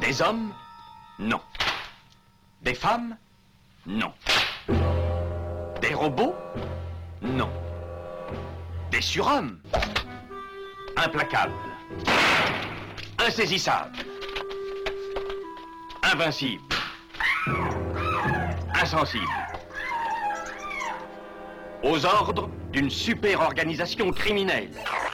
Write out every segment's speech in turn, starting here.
Des hommes? Non. Des femmes? Non. Des robots? Non. Des surhommes? Implacables. Insaisissables. Invincibles. Insensibles. Aux ordres d'une super organisation criminelle.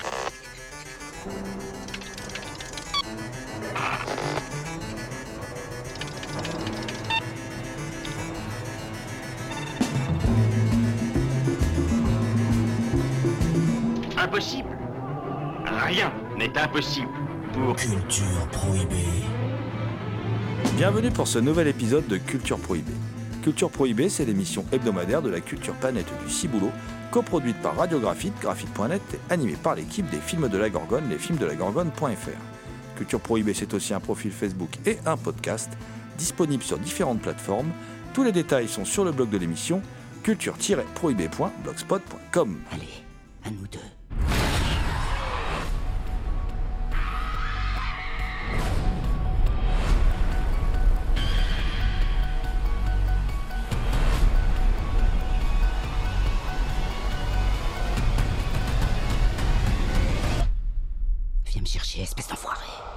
Impossible. Rien n'est impossible pour Culture Prohibée. Bienvenue pour ce nouvel épisode de Culture Prohibée. Culture Prohibée, c'est l'émission hebdomadaire de la culture planète du Ciboulot, coproduite par Radiographite, graphite.net et animée par l'équipe des films de la Gorgone, lesfilmsdelagorgone.fr. Culture Prohibée, c'est aussi un profil Facebook et un podcast, disponible sur différentes plateformes. Tous les détails sont sur le blog de l'émission, culture-prohibée.blogspot.com. Allez, à nous deux. Viens me chercher, espèce d'enfoiré.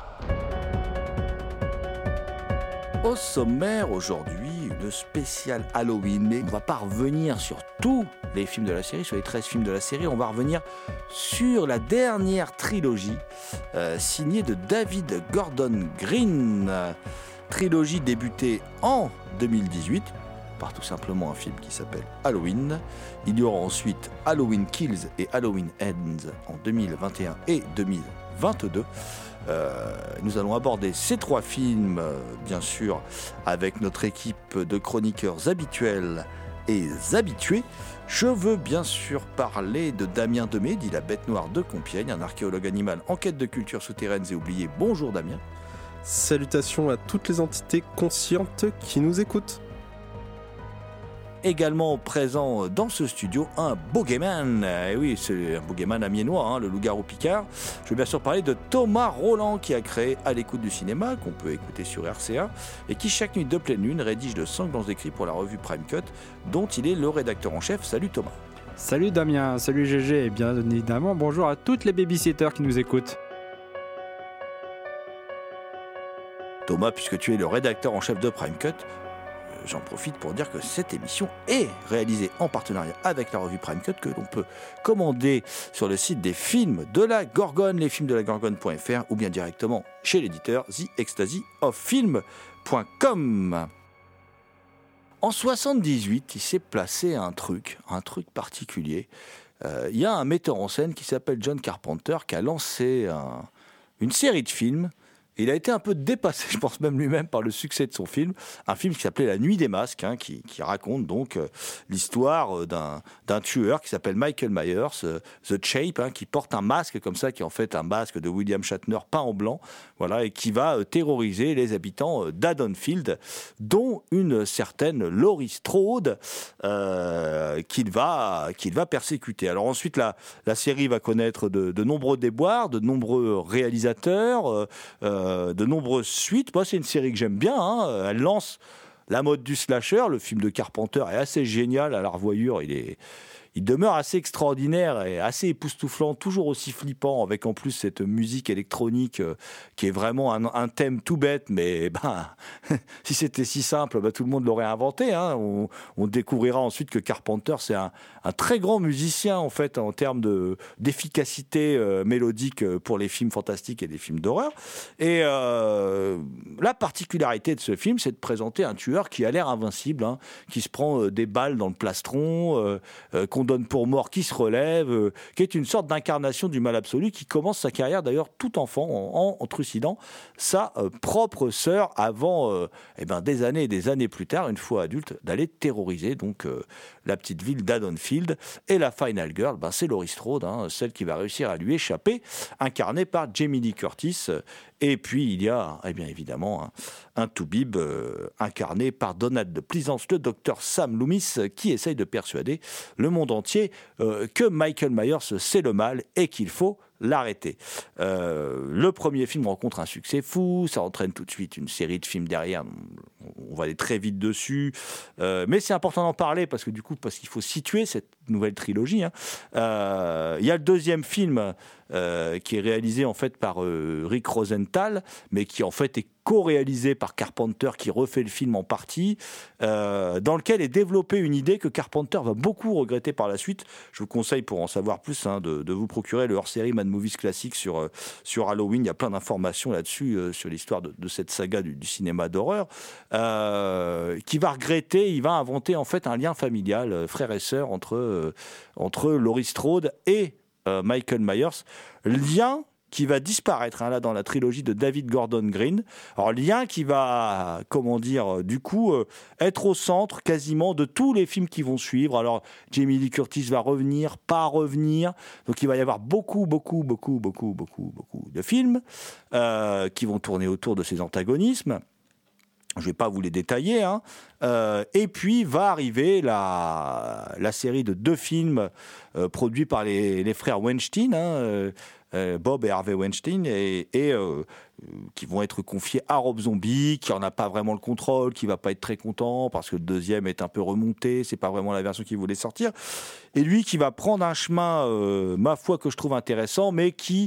Au sommaire aujourd'hui, une spéciale Halloween, mais on ne va pas revenir sur tous les films de la série, sur les 13 films de la série, on va revenir sur la dernière trilogie signée de David Gordon Green, trilogie débutée en 2018 par tout simplement un film qui s'appelle Halloween. Il y aura ensuite Halloween Kills et Halloween Ends en 2021 et 2022. Nous allons aborder ces trois films, bien sûr, avec notre équipe de chroniqueurs habituels et habitués. Je veux bien sûr parler de Damien Demey, dit la bête noire de Compiègne, un archéologue animal en quête de cultures souterraines et oubliées. Bonjour Damien. Salutations à toutes les entités conscientes qui nous écoutent. Également présent dans ce studio, un bogeyman. Et oui, c'est un bogeyman amiénois, le loup-garou Picard. Je vais bien sûr parler de Thomas Roland, qui a créé À l'écoute du cinéma, qu'on peut écouter sur RCA, et qui chaque nuit de pleine lune rédige de sanglants écrits pour la revue Prime Cut, dont il est le rédacteur en chef. Salut Thomas. Salut Damien, salut GG, et bien évidemment bonjour à toutes les babysitters qui nous écoutent. Thomas, puisque tu es le rédacteur en chef de Prime Cut, j'en profite pour dire que cette émission est réalisée en partenariat avec la revue Prime Cut, que l'on peut commander sur le site des films de la Gorgone, lesfilmsdelagorgone.fr, ou bien directement chez l'éditeur theextasyoffilm.com. En 78, il s'est placé un truc particulier. Il y a un metteur en scène qui s'appelle John Carpenter qui a lancé une série de films. Il a été un peu dépassé, je pense même lui-même, par le succès de son film. Un film qui s'appelait La Nuit des Masques, qui raconte donc l'histoire d'un tueur qui s'appelle Michael Myers, The Shape, qui porte un masque comme ça, qui est en fait un masque de William Shatner peint en blanc, voilà, et qui va terroriser les habitants d'Haddonfield, dont une certaine Laurie Strode, qu'il va persécuter. Alors ensuite, la série va connaître de nombreux déboires, de nombreux réalisateurs, de nombreuses suites. Moi, c'est une série que j'aime bien. Elle lance la mode du slasher. Le film de Carpenter est assez génial à la revoyure. Il demeure assez extraordinaire et assez époustouflant, toujours aussi flippant, avec en plus cette musique électronique qui est vraiment un thème tout bête, mais si c'était si simple, tout le monde l'aurait inventé. On découvrira ensuite que Carpenter, c'est un très grand musicien en fait en termes d'efficacité mélodique pour les films fantastiques et les films d'horreur. Et la particularité de ce film, c'est de présenter un tueur qui a l'air invincible, qui se prend des balles dans le plastron, qu'on donne pour mort, qui se relève, qui est une sorte d'incarnation du mal absolu, qui commence sa carrière d'ailleurs tout enfant en trucidant sa propre sœur avant des années et des années plus tard, une fois adulte, d'aller terroriser donc la petite ville d'Haddonfield. Et la final girl, c'est Laurie Strode, celle qui va réussir à lui échapper, incarnée par Jamie Lee Curtis. Et puis il y a évidemment un toubib incarné par Donald Pleasance, le docteur Sam Loomis, qui essaye de persuader le monde entier que Michael Myers c'est le mal et qu'il faut l'arrêter. Le premier film rencontre un succès fou, ça entraîne tout de suite une série de films derrière, on va aller très vite dessus, mais c'est important d'en parler parce qu'il faut situer cette nouvelle trilogie. Il y a le deuxième film qui est réalisé en fait par Rick Rosenthal, mais qui en fait est co-réalisé par Carpenter, qui refait le film en partie, dans lequel est développée une idée que Carpenter va beaucoup regretter par la suite. Je vous conseille, pour en savoir plus, de vous procurer le hors-série Mad Movies classique sur Halloween. Il y a plein d'informations là-dessus, sur l'histoire de cette saga du cinéma d'horreur, qui va regretter, il va inventer en fait un lien familial, frère et sœur, entre Laurie Strode et Michael Myers. Lien qui va disparaître là dans la trilogie de David Gordon Green. Alors lien qui va, être au centre quasiment de tous les films qui vont suivre. Alors Jamie Lee Curtis va revenir, pas revenir. Donc il va y avoir beaucoup de films qui vont tourner autour de ces antagonismes. Je ne vais pas vous les détailler. Et puis va arriver la série de 2 films produits par les frères Weinstein, Bob et Harvey Weinstein, et qui vont être confiés à Rob Zombie, qui n'en a pas vraiment le contrôle, qui ne va pas être très content parce que le deuxième est un peu remonté, c'est pas vraiment la version qu'il voulait sortir. Et lui qui va prendre un chemin, ma foi, que je trouve intéressant, mais qui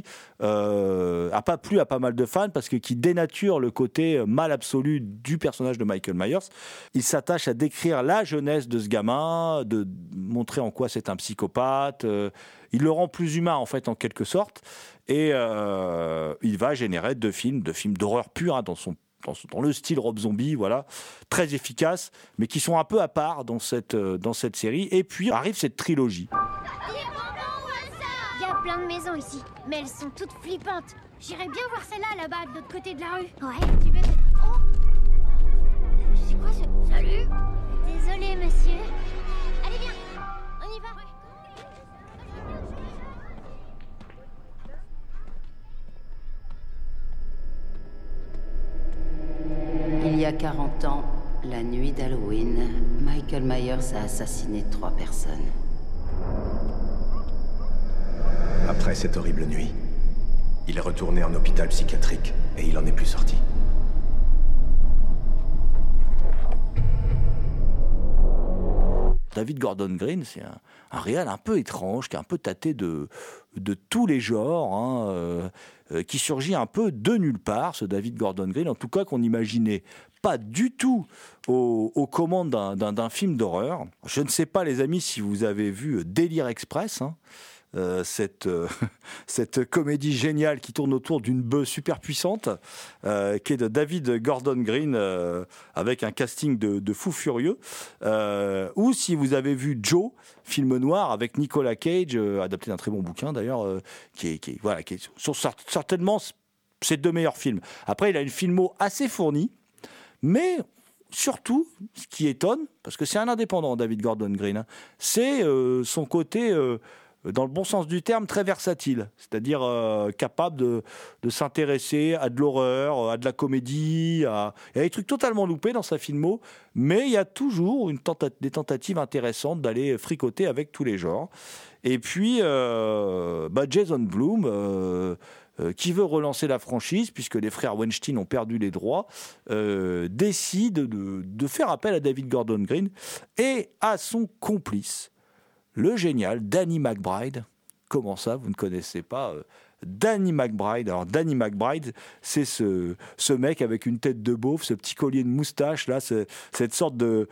a pas plu à pas mal de fans parce que qui dénature le côté mal absolu du personnage de Michael Myers. Il s'attache à décrire la jeunesse de ce gamin, de montrer en quoi c'est un psychopathe. Il le rend plus humain, en fait, en quelque sorte. Et il va générer 2 films d'horreur pure, dans le style Rob Zombie, voilà, très efficaces, mais qui sont un peu à part dans cette série. Et puis arrive cette trilogie. Il y a plein de maisons ici, mais elles sont toutes flippantes. J'irais bien voir celle-là, là-bas, de l'autre côté de la rue. Ouais, tu veux... Oh, c'est quoi ce... Salut. Désolé, monsieur. Allez, viens, on y va. Il y a 40 ans, la nuit d'Halloween, Michael Myers a assassiné 3 personnes. Après cette horrible nuit, il est retourné en hôpital psychiatrique et il en est plus sorti. David Gordon Green, c'est un réal un peu étrange, qui est un peu tâté de tous les genres, qui surgit un peu de nulle part, ce David Gordon Green, en tout cas qu'on n'imaginait pas du tout aux commandes d'un film d'horreur. Je ne sais pas, les amis, si vous avez vu Délire Express, cette comédie géniale qui tourne autour d'une bœuf super puissante, qui est de David Gordon Green, avec un casting de fous furieux, ou si vous avez vu Joe, film noir avec Nicolas Cage, adapté d'un très bon bouquin d'ailleurs, qui sont certainement ses 2 meilleurs films. Après, il a une filmo assez fournie, mais surtout, ce qui étonne, parce que c'est un indépendant, David Gordon Green, c'est son côté... dans le bon sens du terme, très versatile, c'est-à-dire capable de s'intéresser à de l'horreur, à de la comédie, il y a des trucs totalement loupés dans sa filmo, mais il y a toujours des tentatives intéressantes d'aller fricoter avec tous les genres. Et puis, Jason Blum, qui veut relancer la franchise, puisque les frères Weinstein ont perdu les droits, décide de faire appel à David Gordon Green et à son complice, le génial Danny McBride. Comment ça, vous ne connaissez pas Danny McBride? Alors Danny McBride, c'est ce mec avec une tête de beauf, ce petit collier de moustache là, cette sorte de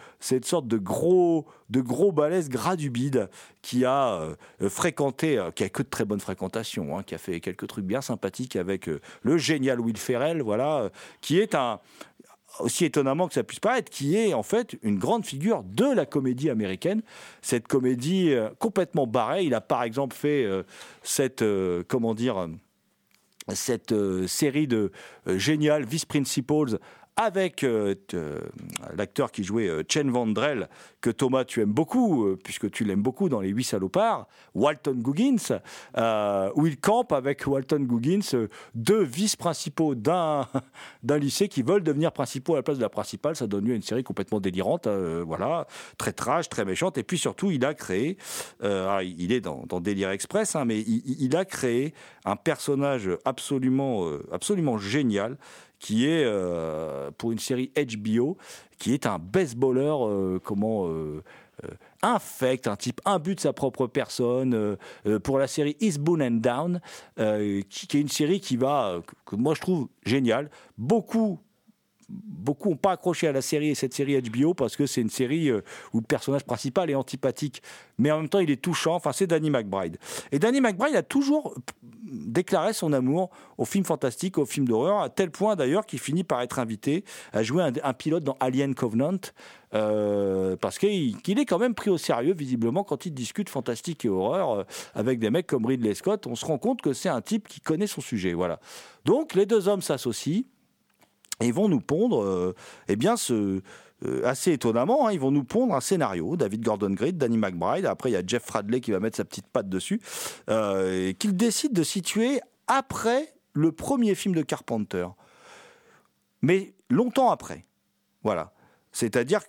gros balèze gras du bide qui a fréquenté, qui a que de très bonnes fréquentations, qui a fait quelques trucs bien sympathiques avec le génial Will Ferrell, voilà, qui est aussi étonnamment que ça puisse paraître, qui est en fait une grande figure de la comédie américaine. Cette comédie complètement barrée. Il a par exemple fait cette série de géniale Vice Principals avec l'acteur qui jouait Chen Vandrell, que Thomas tu aimes beaucoup, puisque tu l'aimes beaucoup dans Les 8 salopards, Walton Goggins, où il campe avec Walton Goggins, deux vice-principaux d'un lycée qui veulent devenir principaux à la place de la principale. Ça donne lieu à une série complètement délirante, voilà, très trash, très méchante. Et puis surtout, il a créé, il est dans Délire Express, mais il a créé un personnage absolument génial, qui est, pour une série HBO, qui est un baseballeur, infect, un type imbu de sa propre personne, pour la série Eastbound and Down, qui est une série que moi je trouve géniale. Beaucoup n'ont pas accroché à la série et cette série HBO parce que c'est une série où le personnage principal est antipathique, mais en même temps il est touchant. Enfin, c'est Danny McBride. Et Danny McBride a toujours déclaré son amour aux films fantastiques, aux films d'horreur, à tel point d'ailleurs qu'il finit par être invité à jouer un pilote dans Alien Covenant, parce qu'il est quand même pris au sérieux visiblement quand il discute fantastique et horreur avec des mecs comme Ridley Scott. On se rend compte que c'est un type qui connaît son sujet. Voilà. Donc les deux hommes s'associent et vont nous pondre, assez étonnamment, ils vont nous pondre un scénario. David Gordon Green, Danny McBride, après il y a Jeff Fradley qui va mettre sa petite patte dessus, qu'il décide de situer après le premier film de Carpenter, mais longtemps après. Voilà. C'est-à-dire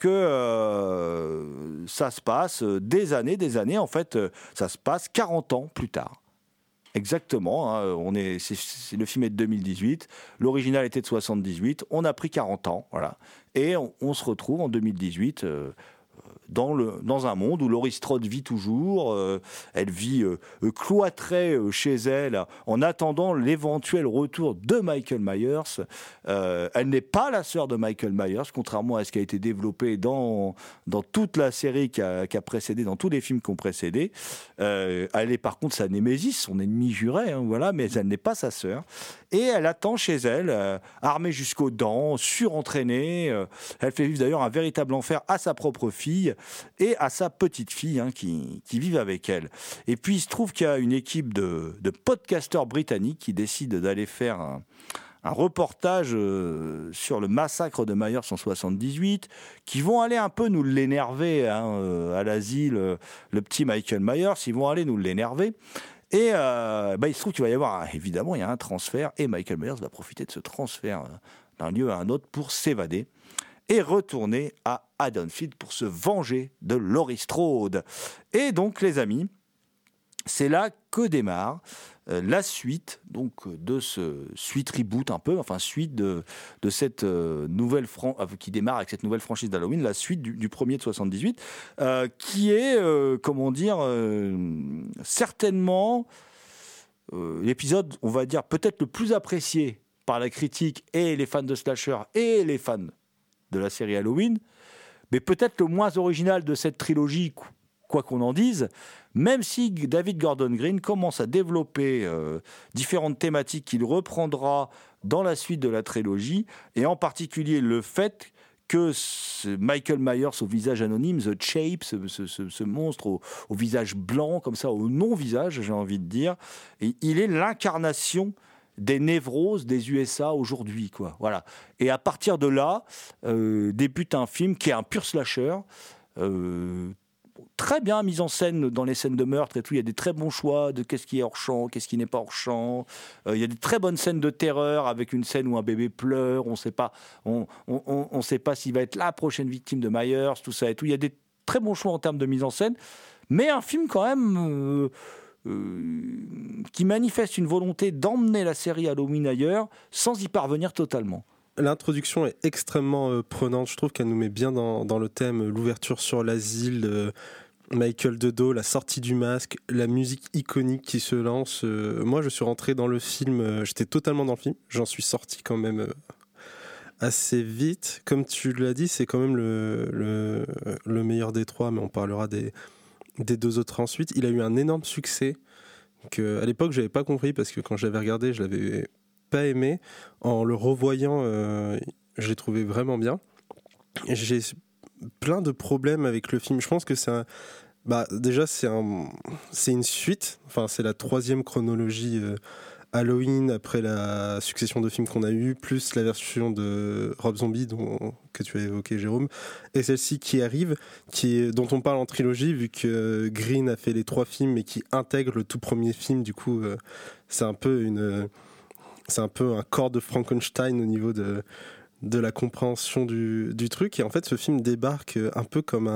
que ça se passe des années, en fait, ça se passe 40 ans plus tard. Exactement, c'est le film est de 2018, l'original était de 78, on a pris 40 ans, voilà, et on se retrouve en 2018 dans un monde où Laurie Strode vit toujours, elle vit cloîtrée chez elle en attendant l'éventuel retour de Michael Myers. Elle n'est pas la sœur de Michael Myers, contrairement à ce qui a été développé dans toute la série qui a précédé, dans tous les films qui ont précédé. Elle est par contre sa némésis, son ennemi juré, voilà, mais elle n'est pas sa sœur. Et elle attend chez elle, armée jusqu'aux dents, surentraînée. Elle fait vivre d'ailleurs un véritable enfer à sa propre fille et à sa petite fille qui vivent avec elle. Et puis il se trouve qu'il y a une équipe de podcasteurs britanniques qui décident d'aller faire un reportage sur le massacre de Myers en 78, qui vont aller un peu nous l'énerver à l'asile, le petit Michael Myers, ils vont aller nous l'énerver. Et il se trouve qu'il va y avoir, évidemment, il y a un transfert, et Michael Myers va profiter de ce transfert d'un lieu à un autre pour s'évader et retourner à Haddonfield pour se venger de Laurie Strode. Et donc, les amis, c'est là que démarre la suite donc de ce suite reboot un peu, enfin suite de cette nouvelle qui démarre avec cette nouvelle franchise d'Halloween, la suite du premier de 78, qui est certainement l'épisode, on va dire peut-être le plus apprécié par la critique et les fans de slasher et les fans de la série Halloween, mais peut-être le moins original de cette trilogie, quoi qu'on en dise, même si David Gordon Green commence à développer différentes thématiques qu'il reprendra dans la suite de la trilogie, et en particulier le fait que Michael Myers au visage anonyme, The Shape, ce monstre au visage blanc, comme ça, au non-visage, j'ai envie de dire, et il est l'incarnation des névroses des USA aujourd'hui, quoi. Voilà. Et à partir de là, débute un film qui est un pur slasher, très bien mis en scène dans les scènes de meurtre et tout. Il y a des très bons choix de qu'est-ce qui est hors champ, qu'est-ce qui n'est pas hors champ. Il y a des très bonnes scènes de terreur avec une scène où un bébé pleure. On sait pas s'il va être la prochaine victime de Myers, tout ça et tout. Il y a des très bons choix en termes de mise en scène, mais un film quand même qui manifeste une volonté d'emmener la série Halloween ailleurs sans y parvenir totalement. L'introduction est extrêmement prenante, je trouve qu'elle nous met bien dans le thème, l'ouverture sur l'asile, Michael de dos, la sortie du masque, la musique iconique qui se lance. Moi je suis rentré dans le film, j'étais totalement dans le film, j'en suis sorti quand même assez vite. Comme tu l'as dit, c'est quand même le meilleur des trois, mais on parlera des deux autres ensuite. Il a eu un énorme succès que à l'époque j'avais pas compris, parce que quand je l'avais regardé, je l'avais pas aimé. En le revoyant, je l'ai trouvé vraiment bien. J'ai plein de problèmes avec le film. Je pense que déjà c'est une suite. Enfin, c'est la 3e chronologie Halloween, après la succession de films qu'on a eu, plus la version de Rob Zombie que tu as évoqué, Jérôme, et celle-ci qui arrive, dont on parle en trilogie, vu que Green a fait les 3 films, mais qui intègre le tout premier film. Du coup, c'est un peu un corps de Frankenstein au niveau de la compréhension du truc. Et en fait, ce film débarque un peu comme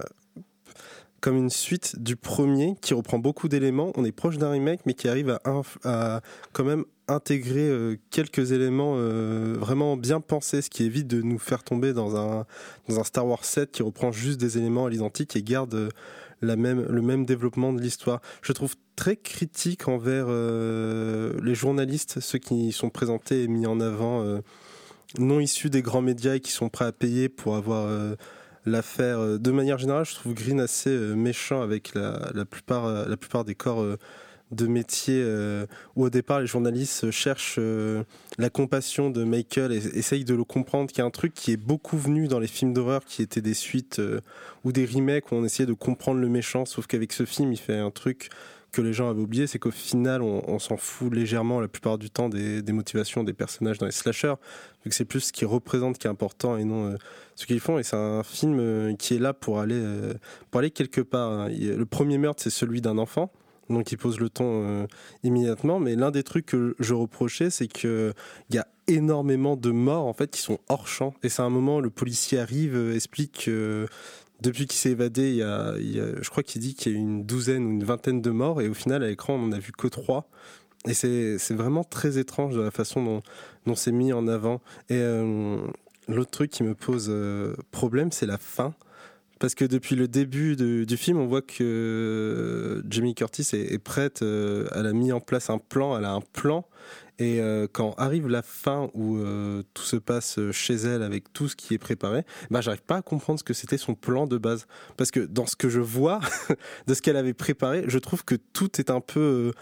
une suite du premier, qui reprend beaucoup d'éléments. On est proche d'un remake, mais qui arrive à quand même intégrer quelques éléments vraiment bien pensés, ce qui évite de nous faire tomber dans un Star Wars 7 qui reprend juste des éléments à l'identique et garde le même développement de l'histoire. Je trouve très critique envers les journalistes, ceux qui sont présentés et mis en avant, non issus des grands médias et qui sont prêts à payer pour avoir l'affaire. De manière générale, je trouve Green assez méchant avec la plupart des corps de métier où au départ les journalistes cherchent la compassion de Michael et essayent de le comprendre, qu'il y a un truc qui est beaucoup venu dans les films d'horreur qui étaient des suites ou des remakes où on essayait de comprendre le méchant, sauf qu'avec ce film il fait un truc que les gens avaient oublié, c'est qu'au final on s'en fout légèrement la plupart du temps des motivations des personnages dans les slashers, vu que c'est plus ce qu'ils représentent qui est important et non ce qu'ils font. Et c'est un film qui est là pour aller quelque part. Le premier meurtre, c'est celui d'un enfant, donc il pose le ton immédiatement, mais l'un des trucs que je reprochais, c'est qu'il y a énormément de morts en fait qui sont hors champ, et c'est un moment le policier arrive, explique depuis qu'il s'est évadé, je crois qu'il dit qu'il y a une douzaine ou une vingtaine de morts, et au final à l'écran on n'en a vu que 3. Et c'est vraiment très étrange de la façon dont c'est mis en avant. Et l'autre truc qui me pose problème, c'est la fin. Parce que depuis le début du film, on voit que Jamie Curtis est prête, elle a mis en place un plan, elle a un plan. Et quand arrive la fin où tout se passe chez elle avec tout ce qui est préparé, j'arrive pas à comprendre ce que c'était son plan de base. Parce que dans ce que je vois de ce qu'elle avait préparé, je trouve que tout est un peu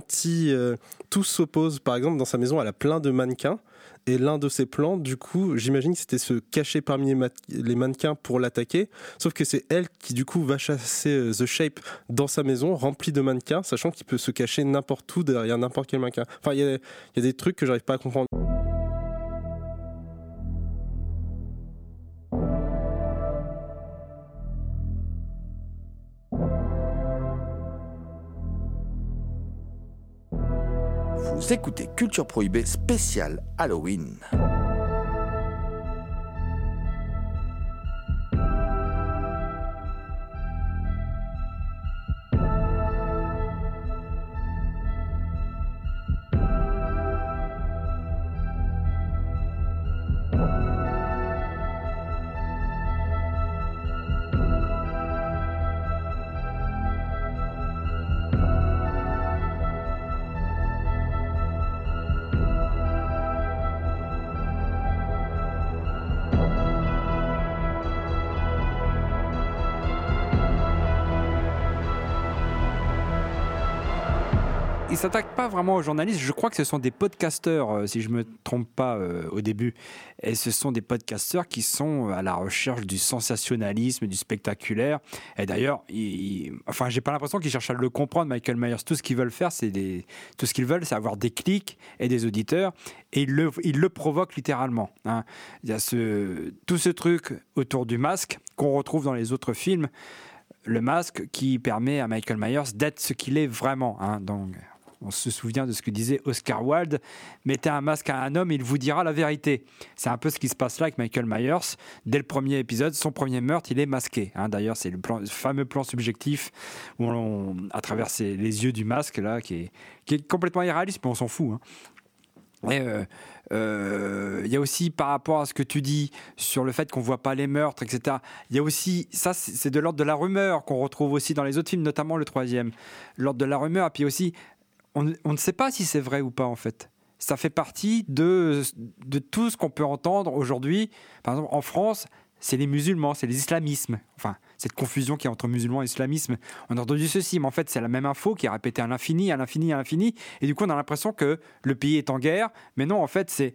tout s'oppose. Par exemple, dans sa maison, elle a plein de mannequins. Et l'un de ses plans, du coup, j'imagine que c'était se cacher parmi les mannequins pour l'attaquer. Sauf que c'est elle qui, du coup, va chasser The Shape dans sa maison, remplie de mannequins, sachant qu'il peut se cacher n'importe où derrière n'importe quel mannequin. Enfin, il y a des trucs que j'arrive pas à comprendre. Vous écoutez Culture Prohibée spécial Halloween. Ils s'attaquent pas vraiment aux journalistes. Je crois que ce sont des podcasteurs, si je me trompe pas au début. Et ce sont des podcasteurs qui sont à la recherche du sensationnalisme, du spectaculaire. Et d'ailleurs, j'ai pas l'impression qu'ils cherchent à le comprendre, Michael Myers. Tout ce qu'ils veulent faire, tout ce qu'ils veulent, c'est avoir des clics et des auditeurs. Et ils le provoquent littéralement. Hein. Il y a tout ce truc autour du masque qu'on retrouve dans les autres films. Le masque qui permet à Michael Myers d'être ce qu'il est vraiment. Hein. Donc, on se souvient de ce que disait Oscar Wilde, mettez un masque à un homme, il vous dira la vérité. C'est un peu ce qui se passe là avec Michael Myers. Dès le premier épisode, son premier meurtre, il est masqué. Hein. D'ailleurs, c'est le fameux plan subjectif où à travers les yeux du masque, là, qui est complètement irréaliste, mais on s'en fout. Hein. Et il y a aussi, par rapport à ce que tu dis sur le fait qu'on voit pas les meurtres, etc., il y a aussi, ça c'est de l'ordre de la rumeur qu'on retrouve aussi dans les autres films, notamment le troisième, l'ordre de la rumeur. Et puis aussi, on ne sait pas si c'est vrai ou pas en fait. Ça fait partie de tout ce qu'on peut entendre aujourd'hui. Par exemple, en France, c'est les musulmans, c'est les islamismes. Enfin, cette confusion qu'il y a entre musulmans et islamisme. On a entendu ceci, mais en fait, c'est la même info qui est répétée à l'infini. Et du coup, on a l'impression que le pays est en guerre. Mais non, en fait, c'est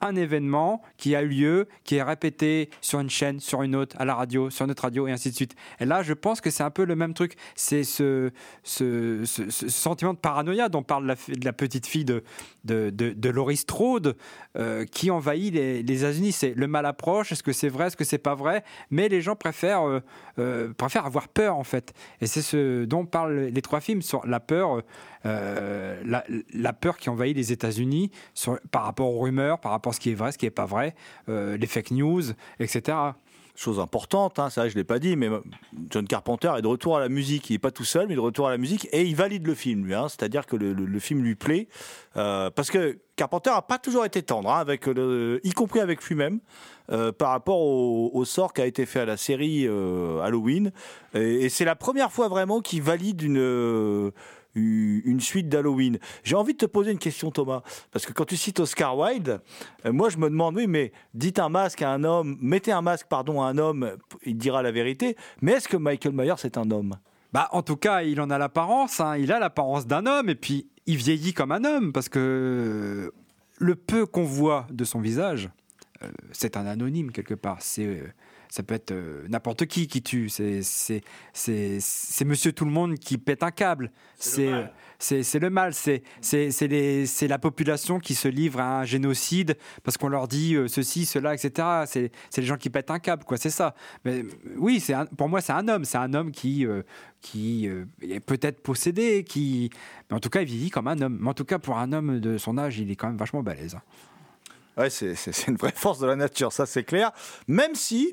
un événement qui a eu lieu, qui est répété sur une chaîne, sur une autre, à la radio, sur notre radio, et ainsi de suite. Et là, je pense que c'est un peu le même truc. C'est ce sentiment de paranoïa dont parle de la petite fille de Laurie Strode qui envahit les États-Unis. C'est le mal approche, est-ce que c'est vrai, est-ce que c'est pas vrai, mais les gens préfèrent avoir peur, en fait. Et c'est ce dont parlent les trois films, sur la peur, la peur qui envahit les États-Unis par rapport aux rumeurs, par rapport à ce qui est vrai, ce qui n'est pas vrai, les fake news, etc. Chose importante, ça je ne l'ai pas dit, mais John Carpenter est de retour à la musique. Il n'est pas tout seul, mais de retour à la musique, et il valide le film, lui. C'est-à-dire que le film lui plaît, parce que Carpenter n'a pas toujours été tendre, y compris avec lui-même, par rapport au sort qui a été fait à la série Halloween. Et c'est la première fois vraiment qu'il valide une suite d'Halloween. J'ai envie de te poser une question, Thomas, parce que quand tu cites Oscar Wilde, moi je me demande, oui, mais mettez un masque à un homme, il dira la vérité, mais est-ce que Michael Myers est un homme ? En tout cas, il en a l'apparence, il a l'apparence d'un homme, et puis il vieillit comme un homme, parce que le peu qu'on voit de son visage, c'est un anonyme quelque part, ça peut être n'importe qui tue. C'est monsieur tout le monde qui pète un câble. C'est le mal. C'est la population qui se livre à un génocide parce qu'on leur dit ceci, cela, etc. C'est les gens qui pètent un câble, quoi. C'est ça. Mais oui, pour moi, c'est un homme. C'est un homme qui est peut-être possédé, mais en tout cas, il vieillit comme un homme. Mais en tout cas, pour un homme de son âge, il est quand même vachement balèze. Ouais, c'est une vraie force de la nature, ça c'est clair. Même si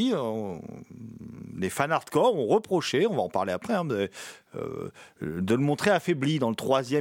les fans hardcore ont reproché, on va en parler après, de le montrer affaibli dans le troisième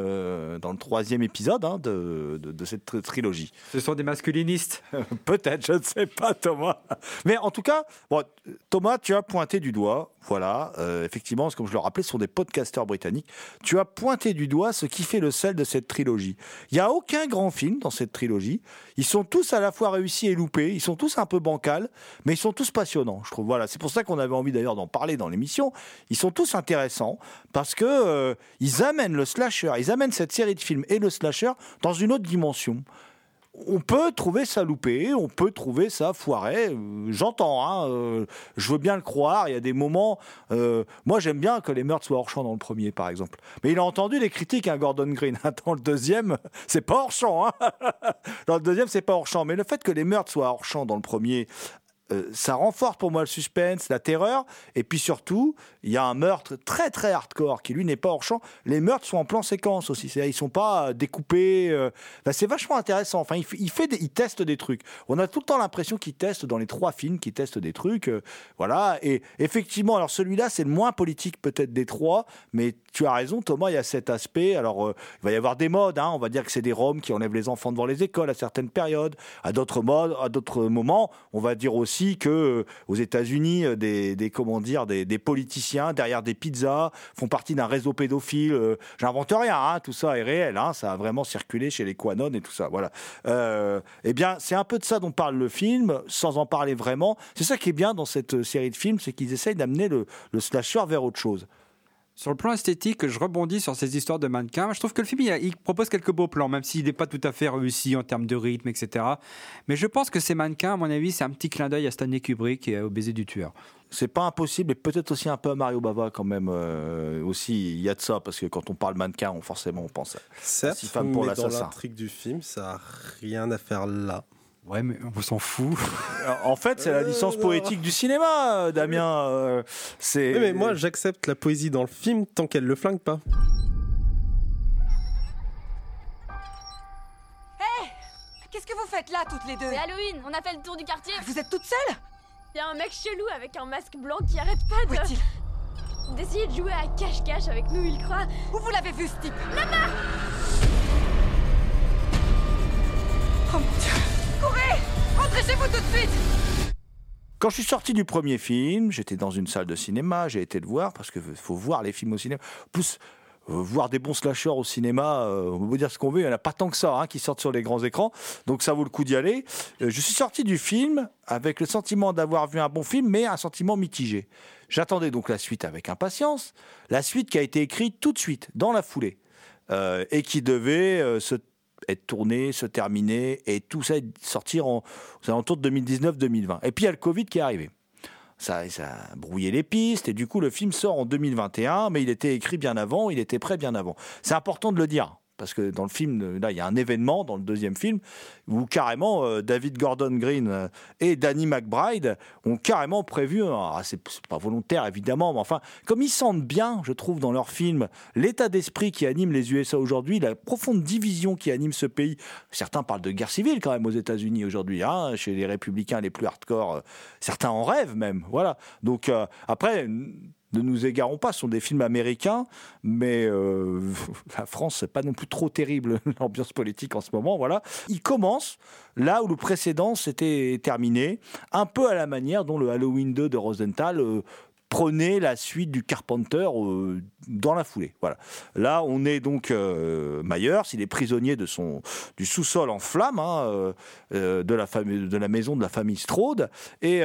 épisode de cette trilogie. Ce sont des masculinistes. Peut-être, je ne sais pas, Thomas. Mais en tout cas, Thomas, tu as pointé du doigt, effectivement, comme je le rappelais, ce sont des podcasteurs britanniques. Tu as pointé du doigt ce qui fait le sel de cette trilogie. Il n'y a aucun grand film dans cette trilogie. Ils sont tous à la fois réussis et loupés. Ils sont tous un peu bancals, mais ils sont tous passionnants, je trouve. Voilà, c'est pour ça qu'on avait envie d'ailleurs d'en parler dans l'émission. Ils sont tous intéressants parce que ils amènent le slasher, ils amènent cette série de films et le slasher dans une autre dimension. On peut trouver ça loupé, on peut trouver ça foiré, j'entends, je veux bien le croire, il y a des moments, moi j'aime bien que les meurtres soient hors champ dans le premier par exemple, mais il a entendu les critiques à Gordon Green, dans le deuxième c'est pas hors champ, dans le deuxième c'est pas hors champ, mais le fait que les meurtres soient hors champ dans le premier, ça renforce pour moi le suspense, la terreur, et puis surtout, il y a un meurtre très très hardcore qui lui n'est pas hors champ. Les meurtres sont en plan séquence aussi, c'est-à-dire ils sont pas découpés. C'est vachement intéressant. Enfin, il teste des trucs. On a tout le temps l'impression qu'il teste dans les trois films, qu'il teste des trucs, voilà. Et effectivement, alors celui-là, c'est le moins politique peut-être des trois, mais tu as raison, Thomas, il y a cet aspect. Alors, il va y avoir des modes. On va dire que c'est des Roms qui enlèvent les enfants devant les écoles à certaines périodes. À d'autres moments, on va dire aussi que aux États-Unis, des politiciens derrière des pizzas font partie d'un réseau pédophile. J'invente rien, tout ça est réel. Ça a vraiment circulé chez les Quanon et tout ça. Voilà. Eh bien, c'est un peu de ça dont parle le film, sans en parler vraiment. C'est ça qui est bien dans cette série de films, c'est qu'ils essayent d'amener le slasher vers autre chose. Sur le plan esthétique, je rebondis sur ces histoires de mannequins. Je trouve que le film, il propose quelques beaux plans, même s'il n'est pas tout à fait réussi en termes de rythme, etc. Mais je pense que ces mannequins, à mon avis, c'est un petit clin d'œil à Stanley Kubrick et au Baiser du tueur. C'est pas impossible, et peut-être aussi un peu à Mario Bava quand même. Aussi, il y a de ça, parce que quand on parle mannequin, forcément, on pense à Six femmes pour l'assassin. Dans l'intrigue du film, ça n'a rien à faire là. Ouais, mais on s'en fout. En fait, c'est la licence poétique du cinéma, Damien. Oui, mais moi, j'accepte la poésie dans le film tant qu'elle le flingue pas. Hé, qu'est-ce que vous faites là, toutes les deux? C'est Halloween, on a fait le tour du quartier. Vous êtes toutes seules? Il y a un mec chelou avec un masque blanc qui arrête pas d'essayer de jouer à cache-cache avec nous, il croit. Où vous l'avez vu, ce type? Là-bas! Oh mon Dieu! Courez! Rentrez chez vous tout de suite! Quand je suis sorti du premier film, j'étais dans une salle de cinéma, j'ai été le voir, parce qu'il faut voir les films au cinéma. Plus, voir des bons slashers au cinéma, on peut dire ce qu'on veut, il n'y en a pas tant que ça qui sortent sur les grands écrans, donc ça vaut le coup d'y aller. Je suis sorti du film avec le sentiment d'avoir vu un bon film, mais un sentiment mitigé. J'attendais donc la suite avec impatience, la suite qui a été écrite tout de suite, dans la foulée, et qui devait être tourné, se terminer, et tout ça sortir aux alentours de 2019-2020. Et puis il y a le Covid qui est arrivé. Ça a brouillé les pistes, et du coup le film sort en 2021, mais il était écrit bien avant, il était prêt bien avant. C'est important de le dire. Parce que dans le film, là, il y a un événement dans le deuxième film où carrément David Gordon Green et Danny McBride ont carrément prévu, c'est pas volontaire évidemment, mais enfin, comme ils sentent bien, je trouve, dans leur film, l'état d'esprit qui anime les USA aujourd'hui, la profonde division qui anime ce pays. Certains parlent de guerre civile quand même aux États-Unis aujourd'hui, hein, chez les républicains les plus hardcore, certains en rêvent même. Voilà. Donc après. Ne nous égarons pas, ce sont des films américains, mais la France, c'est pas non plus trop terrible, l'ambiance politique en ce moment, voilà. Il commence là où le précédent s'était terminé, un peu à la manière dont le Halloween 2 de Rosenthal prenait la suite du Carpenter dans la foulée. Voilà. Là, on est donc Myers, il est prisonnier du sous-sol en flammes de la maison de la famille Strode, et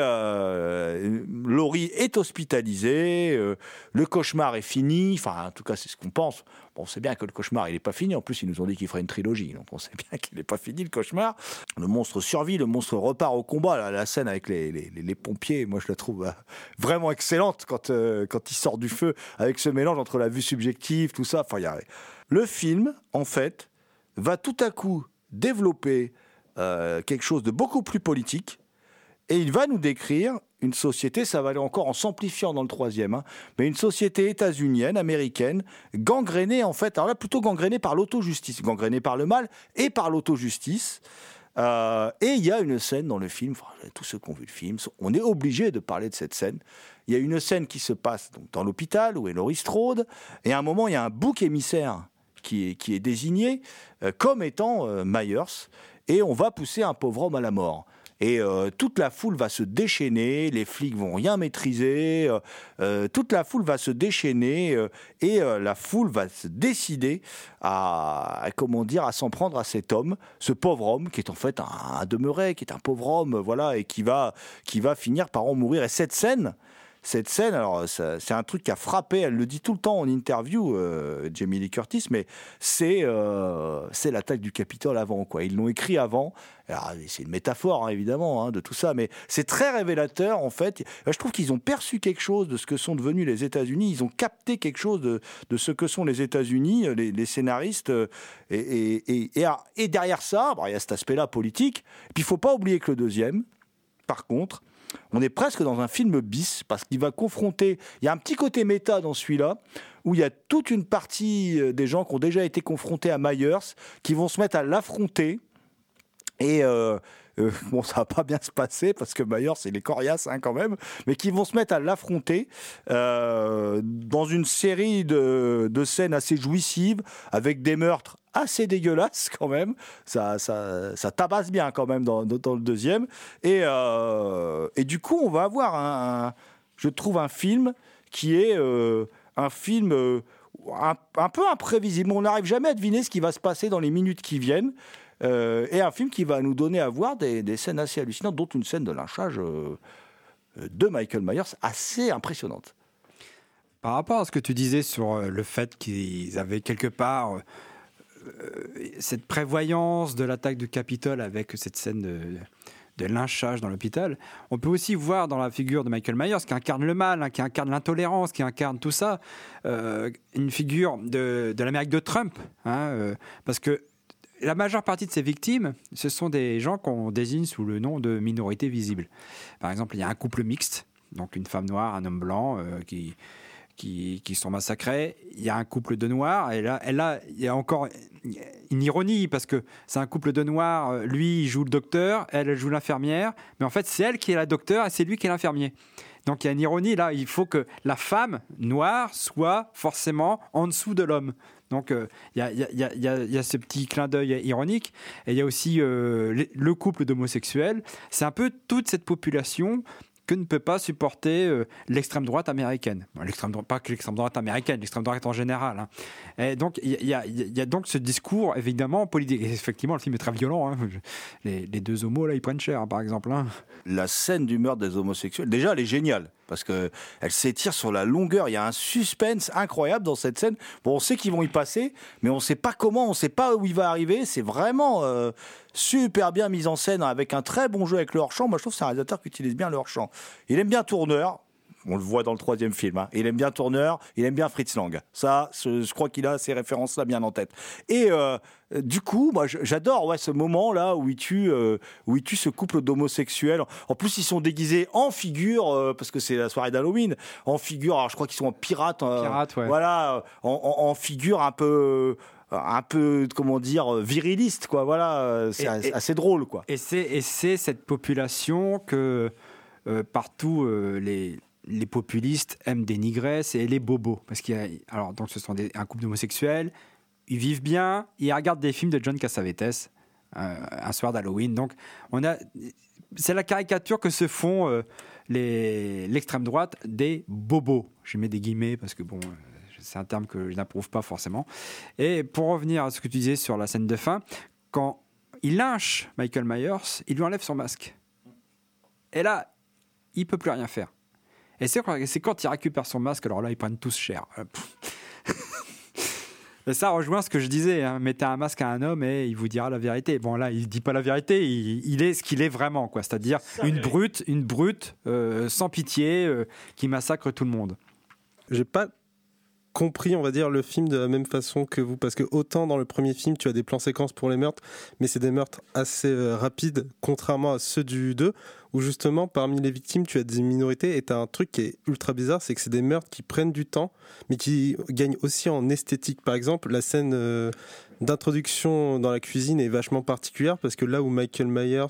Laurie est hospitalisée, le cauchemar est fini, enfin en tout cas c'est ce qu'on pense. Bon, on sait bien que le cauchemar il n'est pas fini, en plus ils nous ont dit qu'il ferait une trilogie, donc on sait bien qu'il n'est pas fini le cauchemar. Le monstre survit, le monstre repart au combat, la scène avec les pompiers, moi je la trouve vraiment excellente quand il sort du feu, avec ce mélange entre la vue subjective, tout ça. Enfin, le film, en fait, va tout à coup développer quelque chose de beaucoup plus politique, et il va nous décrire une société, ça va aller encore en s'amplifiant dans le troisième, mais une société états-unienne, américaine, gangrénée en fait, alors là plutôt gangrénée par l'autojustice, gangrénée par le mal et par l'autojustice. Et il y a une scène dans le film, tous ceux qui ont vu le film, on est obligé de parler de cette scène. Il y a une scène qui se passe donc, dans l'hôpital où est Laurie Strode, et à un moment il y a un bouc émissaire qui est désigné comme étant Myers, et on va pousser un pauvre homme à la mort. Et toute la foule va se déchaîner, les flics vont rien maîtriser, toute la foule va se déchaîner, et la foule va se décider à s'en prendre à cet homme, ce pauvre homme qui est en fait un demeuré, qui est un pauvre homme, voilà, et qui va finir par en mourir. Et cette scène, alors c'est un truc qui a frappé, elle le dit tout le temps en interview, Jamie Lee Curtis, mais c'est l'attaque du Capitole avant, quoi. Ils l'ont écrit avant. Alors, c'est une métaphore, évidemment, de tout ça, mais c'est très révélateur, en fait. Je trouve qu'ils ont perçu quelque chose de ce que sont devenus les États-Unis. Ils ont capté quelque chose de ce que sont les États-Unis, les scénaristes. Et derrière ça, il y a cet aspect-là politique. Et puis, il ne faut pas oublier que le deuxième, par contre, on est presque dans un film bis, parce qu'il va confronter... Il y a un petit côté méta dans celui-là, où il y a toute une partie des gens qui ont déjà été confrontés à Myers, qui vont se mettre à l'affronter. Et bon, ça va pas bien se passer, parce que Myers, il est coriace quand même, mais qui vont se mettre à l'affronter dans une série de scènes assez jouissives, avec des meurtres assez dégueulasses quand même. Ça tabasse bien quand même dans le deuxième. Et du coup, on va avoir je trouve un film qui est un film un peu imprévisible. On n'arrive jamais à deviner ce qui va se passer dans les minutes qui viennent. Et un film qui va nous donner à voir des scènes assez hallucinantes, dont une scène de lynchage de Michael Myers assez impressionnante. Par rapport à ce que tu disais sur le fait qu'ils avaient quelque part cette prévoyance de l'attaque du Capitole avec cette scène de lynchage dans l'hôpital, on peut aussi voir dans la figure de Michael Myers, qui incarne le mal, qui incarne l'intolérance, qui incarne tout ça, une figure de l'Amérique de Trump, parce que la majeure partie de ces victimes, ce sont des gens qu'on désigne sous le nom de minorités visibles. Par exemple, il y a un couple mixte, donc une femme noire, un homme blanc, qui sont massacrés. Il y a un couple de noirs, et là, il y a encore une ironie, parce que c'est un couple de noirs, lui, il joue le docteur, elle joue l'infirmière, mais en fait, c'est elle qui est la docteure et c'est lui qui est l'infirmier. Donc il y a une ironie là, il faut que la femme noire soit forcément en dessous de l'homme. Donc il y a ce petit clin d'œil ironique, et il y a aussi le couple d'homosexuels. C'est un peu toute cette population que ne peut pas supporter l'extrême droite américaine. Pas que l'extrême droite américaine, l'extrême droite en général. Et donc il y a donc ce discours évidemment politique. Et effectivement, le film est très violent. Les deux homos là, ils prennent cher, par exemple. La scène du meurtre des homosexuels, déjà, elle est géniale. parce que elle s'étire sur la longueur. Il y a un suspense incroyable dans cette scène. Bon, on sait qu'ils vont y passer, mais on sait pas comment, on sait pas où il va arriver. C'est vraiment super bien mis en scène, avec un très bon jeu avec le hors-champ. Moi, je trouve que c'est un réalisateur qui utilise bien le hors-champ. Il aime bien Tourneur. On le voit dans le 3e film. Il aime bien Tourneur, il aime bien Fritz Lang. Ça, je crois qu'il a ces références-là bien en tête. Et du coup, moi, j'adore ce moment-là où il tue ce couple d'homosexuels. En plus, ils sont déguisés en figure, parce que c'est la soirée d'Halloween, en figure, alors je crois qu'ils sont en pirates. Ouais. Voilà, en figure un peu, comment dire, viriliste, quoi. Voilà, c'est assez drôle, quoi. Et c'est cette population que partout les populistes aiment dénigrer, c'est les bobos. Parce donc ce sont un couple d'homosexuels, ils vivent bien, ils regardent des films de John Cassavetes un soir d'Halloween. Donc c'est la caricature que se font l'extrême droite des bobos. Je mets des guillemets parce que c'est un terme que je n'approuve pas forcément. Et pour revenir à ce que tu disais sur la scène de fin, quand il lynche Michael Myers, il lui enlève son masque. Et là, il peut plus rien faire. Et c'est quand il récupère son masque, alors là, ils prennent tous cher. Et ça rejoint ce que je disais, mettez un masque à un homme et il vous dira la vérité. Bon, là, il ne dit pas la vérité, il est ce qu'il est vraiment, quoi. C'est-à-dire une brute sans pitié, qui massacre tout le monde. J'ai pas compris, on va dire, le film de la même façon que vous, parce que autant dans le premier film tu as des plans séquences pour les meurtres, mais c'est des meurtres assez rapides, contrairement à ceux du 2, où justement parmi les victimes tu as des minorités, et tu as un truc qui est ultra bizarre, c'est que c'est des meurtres qui prennent du temps mais qui gagnent aussi en esthétique. Par exemple, la scène d'introduction dans la cuisine est vachement particulière, parce que là où Michael Myers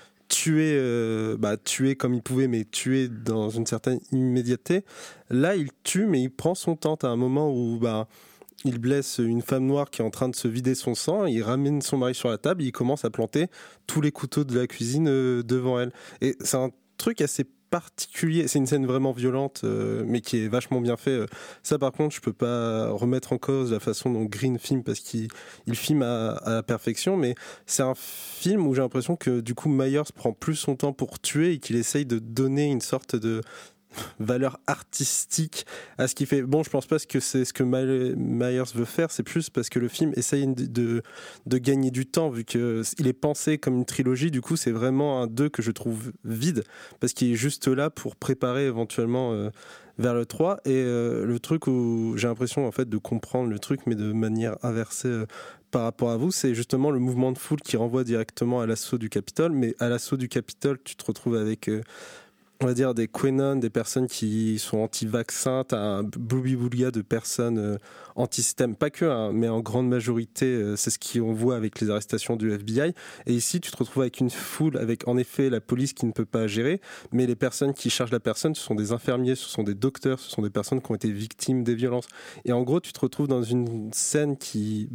tuer comme il pouvait, mais tuer dans une certaine immédiateté, là il tue mais il prend son temps. T'as un moment où il blesse une femme noire qui est en train de se vider son sang, il ramène son mari sur la table, il commence à planter tous les couteaux de la cuisine devant elle, et c'est un truc assez particulier. C'est une scène vraiment violente, mais qui est vachement bien fait. Ça, par contre, je peux pas remettre en cause la façon dont Green filme, parce qu'il filme à la perfection, mais c'est un film où j'ai l'impression que du coup Myers prend plus son temps pour tuer et qu'il essaye de donner une sorte de valeur artistique à ce qu'il fait. Bon, je pense pas que c'est ce que Myers veut faire, c'est plus parce que le film essaye de gagner du temps, vu qu'il est pensé comme une trilogie. Du coup, c'est vraiment un 2 que je trouve vide, parce qu'il est juste là pour préparer éventuellement vers le 3. Et le truc où j'ai l'impression en fait de comprendre le truc, mais de manière inversée par rapport à vous, c'est justement le mouvement de foule qui renvoie directement à l'assaut du Capitole. Mais à l'assaut du Capitole, tu te retrouves avec on va dire des QAnon, des personnes qui sont anti-vaccins, t'as un boubli-boublia de personnes anti-système, pas que, mais en grande majorité, c'est ce qu'on voit avec les arrestations du FBI. Et ici, tu te retrouves avec une foule, avec en effet la police qui ne peut pas gérer, mais les personnes qui chargent la personne, ce sont des infirmiers, ce sont des docteurs, ce sont des personnes qui ont été victimes des violences. Et en gros, tu te retrouves dans une scène qui,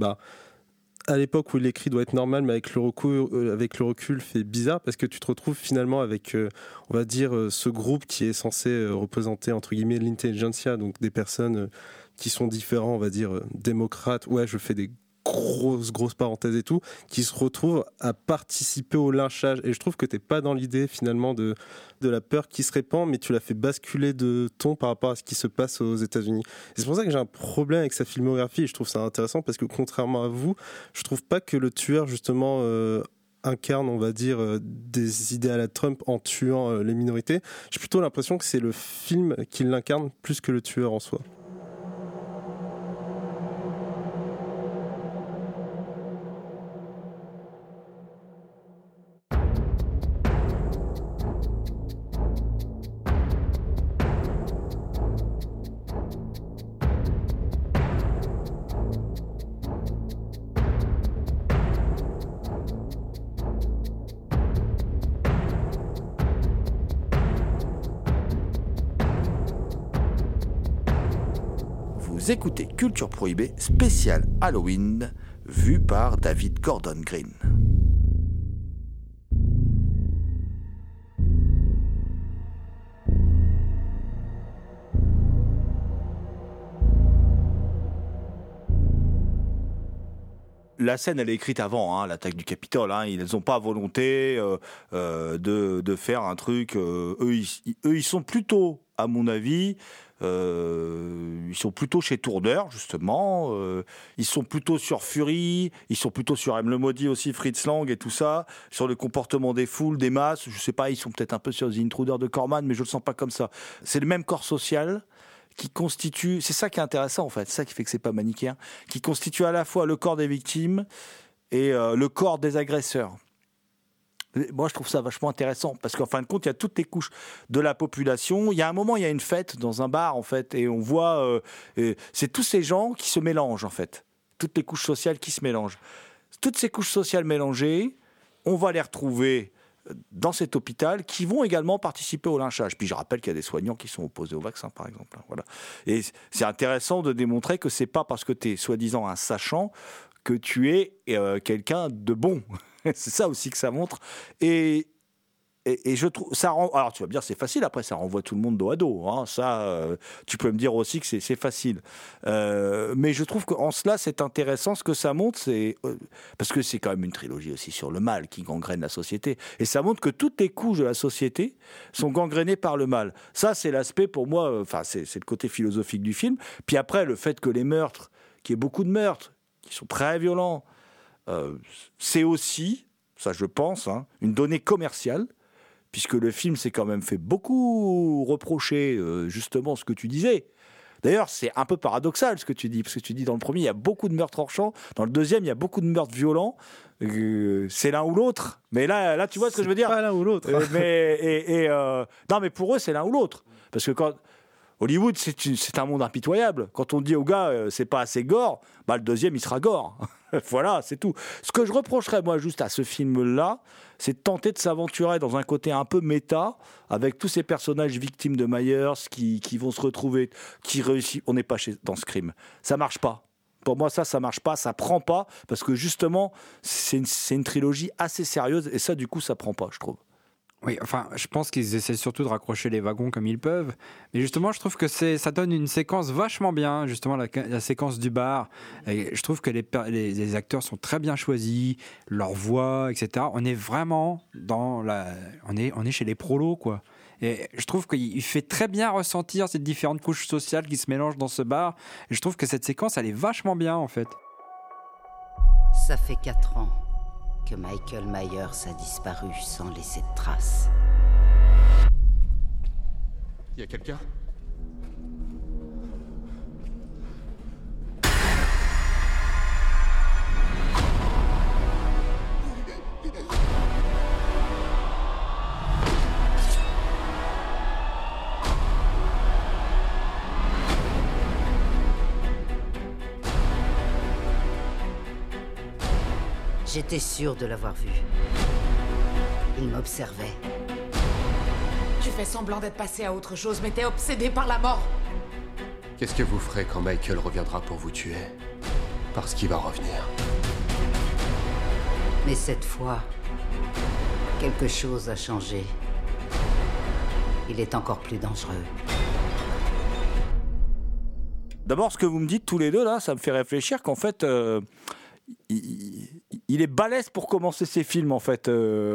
à l'époque où il écrit doit être normal, mais avec le recul fait bizarre, parce que tu te retrouves finalement avec, on va dire, ce groupe qui est censé représenter entre guillemets l'intelligentsia, donc des personnes qui sont différents, on va dire, démocrates. Ouais, je fais des grosses parenthèses et tout, qui se retrouvent à participer au lynchage. Et je trouve que t'es pas dans l'idée finalement de la peur qui se répand, mais tu l'as fait basculer de ton par rapport à ce qui se passe aux États-Unis. Et c'est pour ça que j'ai un problème avec sa filmographie, et je trouve ça intéressant, parce que contrairement à vous, je trouve pas que le tueur justement incarne, on va dire, des idées à la Trump en tuant les minorités. J'ai plutôt l'impression que c'est le film qui l'incarne plus que le tueur en soi. Vous écoutez Culture Prohibée spécial Halloween, vu par David Gordon Green. La scène, elle est écrite avant l'attaque du Capitole. Ils n'ont pas volonté de faire un truc. Eux, ils sont plutôt à mon avis, ils sont plutôt chez Tourneur, justement. Ils sont plutôt sur Fury, ils sont plutôt sur M. le Maudit aussi, Fritz Lang et tout ça, sur le comportement des foules, des masses. Je sais pas, ils sont peut-être un peu sur The Intruder de Corman, mais je le sens pas comme ça. C'est le même corps social qui constitue, c'est ça qui est intéressant en fait, c'est ça qui fait que c'est pas manichéen, qui constitue à la fois le corps des victimes et le corps des agresseurs. Moi, je trouve ça vachement intéressant parce qu'en fin de compte, il y a toutes les couches de la population. Il y a un moment, il y a une fête dans un bar, en fait, et on voit, c'est tous ces gens qui se mélangent, en fait. Toutes les couches sociales qui se mélangent. Toutes ces couches sociales mélangées, on va les retrouver dans cet hôpital qui vont également participer au lynchage. Puis je rappelle qu'il y a des soignants qui sont opposés au vaccin, par exemple. Voilà. Et c'est intéressant de démontrer que c'est pas parce que tu es soi-disant un sachant que tu es quelqu'un de bon. C'est ça aussi que ça montre. Et je trouve ça rend. Alors tu vas me dire c'est facile. Après ça renvoie tout le monde dos à dos. Hein. Ça, tu peux me dire aussi que c'est facile. Mais je trouve qu'en cela c'est intéressant ce que ça montre. C'est parce que c'est quand même une trilogie aussi sur le mal qui gangrène la société. Et ça montre que toutes les couches de la société sont gangrénées par le mal. Ça c'est l'aspect pour moi. Enfin c'est le côté philosophique du film. Puis après le fait que les meurtres, qu'il y ait beaucoup de meurtres qui sont très violents. C'est aussi, ça je pense, une donnée commerciale, puisque le film s'est quand même fait beaucoup reprocher justement ce que tu disais. D'ailleurs, c'est un peu paradoxal ce que tu dis, parce que tu dis dans le premier, il y a beaucoup de meurtres hors champ, dans le deuxième, il y a beaucoup de meurtres violents. C'est l'un ou l'autre. Mais là, tu vois ce que je veux dire ? Pas l'un ou l'autre. Non, mais pour eux, c'est l'un ou l'autre. Parce que quand Hollywood, c'est un monde impitoyable. Quand on dit au gars, c'est pas assez gore, bah, le deuxième, il sera gore. Voilà, c'est tout. Ce que je reprocherais, moi, juste à ce film-là, c'est de tenter de s'aventurer dans un côté un peu méta, avec tous ces personnages victimes de Myers qui vont se retrouver, qui réussissent. On n'est pas dans Scream. Ça marche pas. Pour moi, ça marche pas, ça prend pas, parce que justement, c'est une trilogie assez sérieuse, et ça, du coup, ça prend pas, je trouve. Oui, enfin, je pense qu'ils essaient surtout de raccrocher les wagons comme ils peuvent. Mais justement, je trouve que ça donne une séquence vachement bien, justement, la séquence du bar. Et je trouve que les acteurs sont très bien choisis, leur voix, etc. On est vraiment on est chez les prolos, quoi. Et je trouve qu'il fait très bien ressentir ces différentes couches sociales qui se mélangent dans ce bar. Et je trouve que cette séquence, elle est vachement bien, en fait. Ça fait 4 ans que Michael Myers a disparu sans laisser de traces. Y a quelqu'un ? J'étais sûr de l'avoir vu. Il m'observait. Tu fais semblant d'être passé à autre chose, mais t'es obsédé par la mort. Qu'est-ce que vous ferez quand Michael reviendra pour vous tuer ? Parce qu'il va revenir. Mais cette fois, quelque chose a changé. Il est encore plus dangereux. D'abord, ce que vous me dites tous les deux, là, ça me fait réfléchir qu'en fait... il est balèze pour commencer ses films en fait.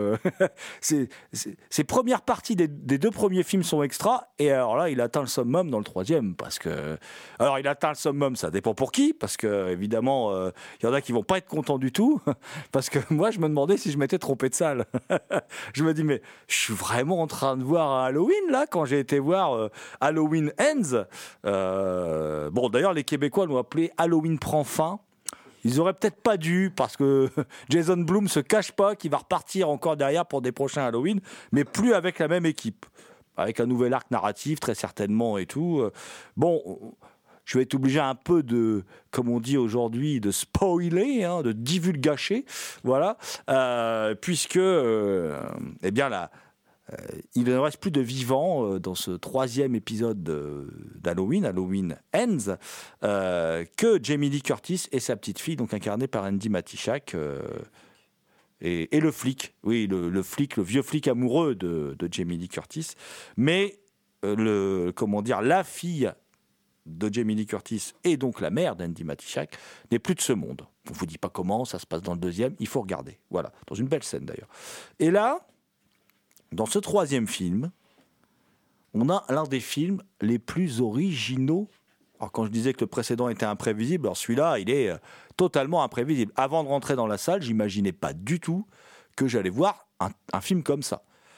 Ses premières parties des 2 premiers films sont extra, et alors là il atteint le summum dans le 3e, parce que alors il atteint le summum, ça dépend pour qui, parce que évidemment il y en a qui vont pas être contents du tout, parce que moi je me demandais si je m'étais trompé de salle. Je me dis mais je suis vraiment en train de voir un Halloween là quand j'ai été voir Halloween Ends. Bon d'ailleurs les Québécois l'ont appelé Halloween prend fin. Ils auraient peut-être pas dû, parce que Jason Blum se cache pas qu'il va repartir encore derrière pour des prochains Halloween, mais plus avec la même équipe, avec un nouvel arc narratif très certainement et tout. Bon, je vais être obligé un peu de, comme on dit aujourd'hui, de spoiler, de divulgacher, voilà, puisque, eh bien là. Il ne reste plus de vivants dans ce 3e épisode d'Halloween, Halloween Ends, que Jamie Lee Curtis et sa petite fille, donc incarnée par Andy Matichak, et le flic, oui, le flic, le vieux flic amoureux de Jamie Lee Curtis, mais la fille de Jamie Lee Curtis et donc la mère d'Andy Matichak n'est plus de ce monde. On ne vous dit pas comment, ça se passe dans le 2e, il faut regarder, voilà, dans une belle scène d'ailleurs. Et là, dans ce 3e film, on a l'un des films les plus originaux. Alors quand je disais que le précédent était imprévisible, alors celui-là, il est totalement imprévisible. Avant de rentrer dans la salle, j'imaginais pas du tout que j'allais voir un film comme ça.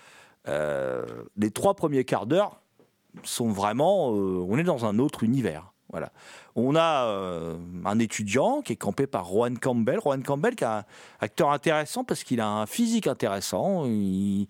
Les 3 premiers quarts d'heure sont vraiment... on est dans un autre univers. Voilà. On a un étudiant qui est campé par Rohan Campbell. Rohan Campbell qui est un acteur intéressant parce qu'il a un physique intéressant. Il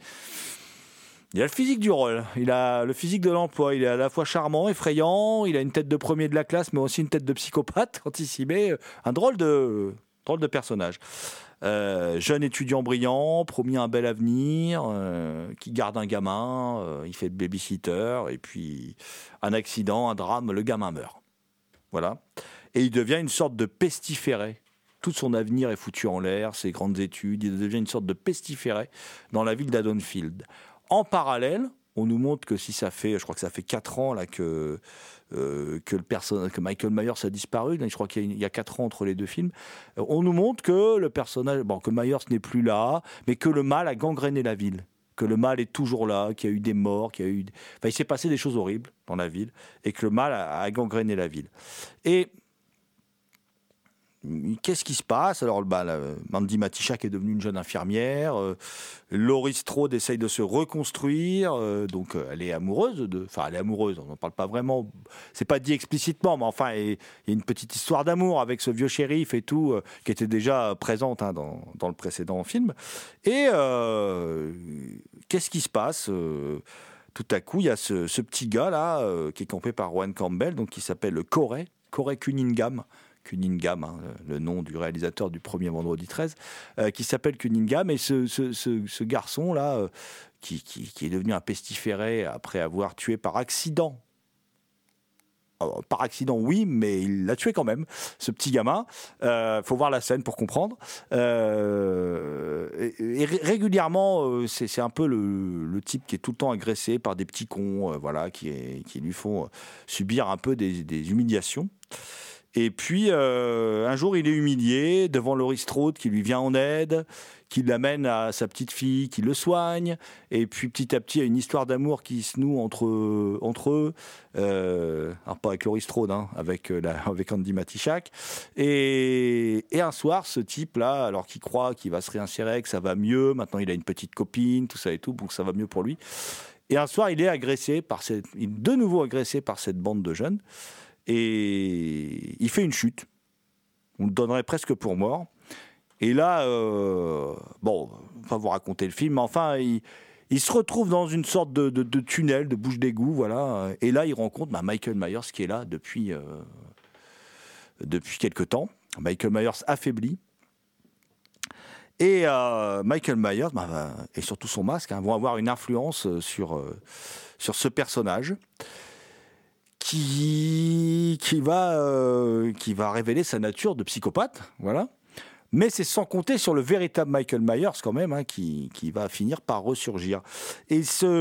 a le physique du rôle, il a le physique de l'emploi, il est à la fois charmant, effrayant, il a une tête de premier de la classe, mais aussi une tête de psychopathe quand il s'y met. Un drôle de personnage. Jeune étudiant brillant, promis un bel avenir, qui garde un gamin, il fait de babysitter, et puis un accident, un drame, le gamin meurt. Voilà. Et il devient une sorte de pestiféré. Tout son avenir est foutu en l'air, ses grandes études, il devient une sorte de pestiféré dans la ville d'Haddonfield. En parallèle, on nous montre que je crois que ça fait 4 ans là, que Michael Myers a disparu. Je crois qu'il y a 4 ans entre les 2 films. On nous montre que le personnage, que Myers n'est plus là, mais que le mal a gangréné la ville. Que le mal est toujours là, qu'il y a eu des morts, il s'est passé des choses horribles dans la ville, et que le mal a gangréné la ville. Et qu'est-ce qui se passe ? Alors, Mandy Matichak est devenue une jeune infirmière. Laurie Strode essaye de se reconstruire. Donc, elle est amoureuse elle est amoureuse, on n'en parle pas vraiment. C'est pas dit explicitement, mais enfin, il y a une petite histoire d'amour avec ce vieux shérif et tout, qui était déjà présente dans le précédent film. Et qu'est-ce qui se passe ? Tout à coup, il y a ce petit gars-là, qui est campé par Rohan Campbell, donc, qui s'appelle Corey Cunningham, le nom du réalisateur du premier Vendredi 13, qui s'appelle Cunningham, et ce garçon-là, qui est devenu un pestiféré après avoir tué par accident. Alors, par accident, oui, mais il l'a tué quand même, ce petit gamin. Faut voir la scène pour comprendre. Et régulièrement, c'est un peu le type qui est tout le temps agressé par des petits cons, qui lui font subir un peu des humiliations. Et puis, un jour, il est humilié devant Laurie Strode qui lui vient en aide, qui l'amène à sa petite fille, qui le soigne. Et puis, petit à petit, il y a une histoire d'amour qui se noue entre eux. Alors, pas avec Laurie Strode, avec Andy Matichak. Et un soir, ce type-là, alors qu'il croit qu'il va se réinsérer, que ça va mieux, maintenant il a une petite copine, tout ça et tout, donc ça va mieux pour lui. Et un soir, il est de nouveau agressé par cette bande de jeunes. Et il fait une chute. On le donnerait presque pour mort. Et là, on va vous raconter le film, mais enfin, il se retrouve dans une sorte de tunnel, de bouche d'égout, voilà. Et là, il rencontre Michael Myers qui est là depuis quelque temps. Michael Myers affaibli. Et Michael Myers, et surtout son masque, vont avoir une influence sur ce personnage. Qui va révéler sa nature de psychopathe, voilà. Mais c'est sans compter sur le véritable Michael Myers quand même, qui va finir par ressurgir. Et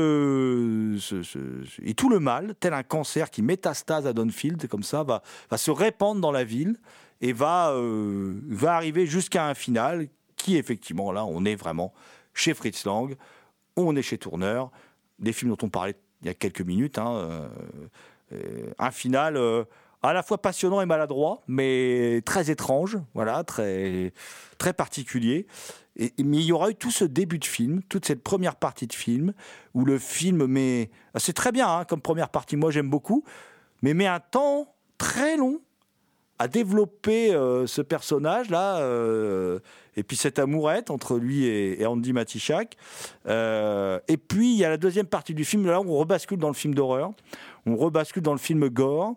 et tout le mal, tel un cancer qui métastase à Haddonfield, comme ça, va se répandre dans la ville et va arriver jusqu'à un final qui, effectivement, là, on est vraiment chez Fritz Lang, on est chez Turner, des films dont on parlait il y a quelques minutes, un final à la fois passionnant et maladroit, mais très étrange, voilà, très, très particulier. Mais il y aura eu tout ce début de film, toute cette première partie de film, où le film c'est très bien comme première partie, moi j'aime beaucoup, mais met un temps très long à développer ce personnage-là, et puis cette amourette entre lui et Andy Matichak. Et puis il y a la deuxième partie du film, là où on rebascule dans le film d'horreur, on rebascule dans le film gore,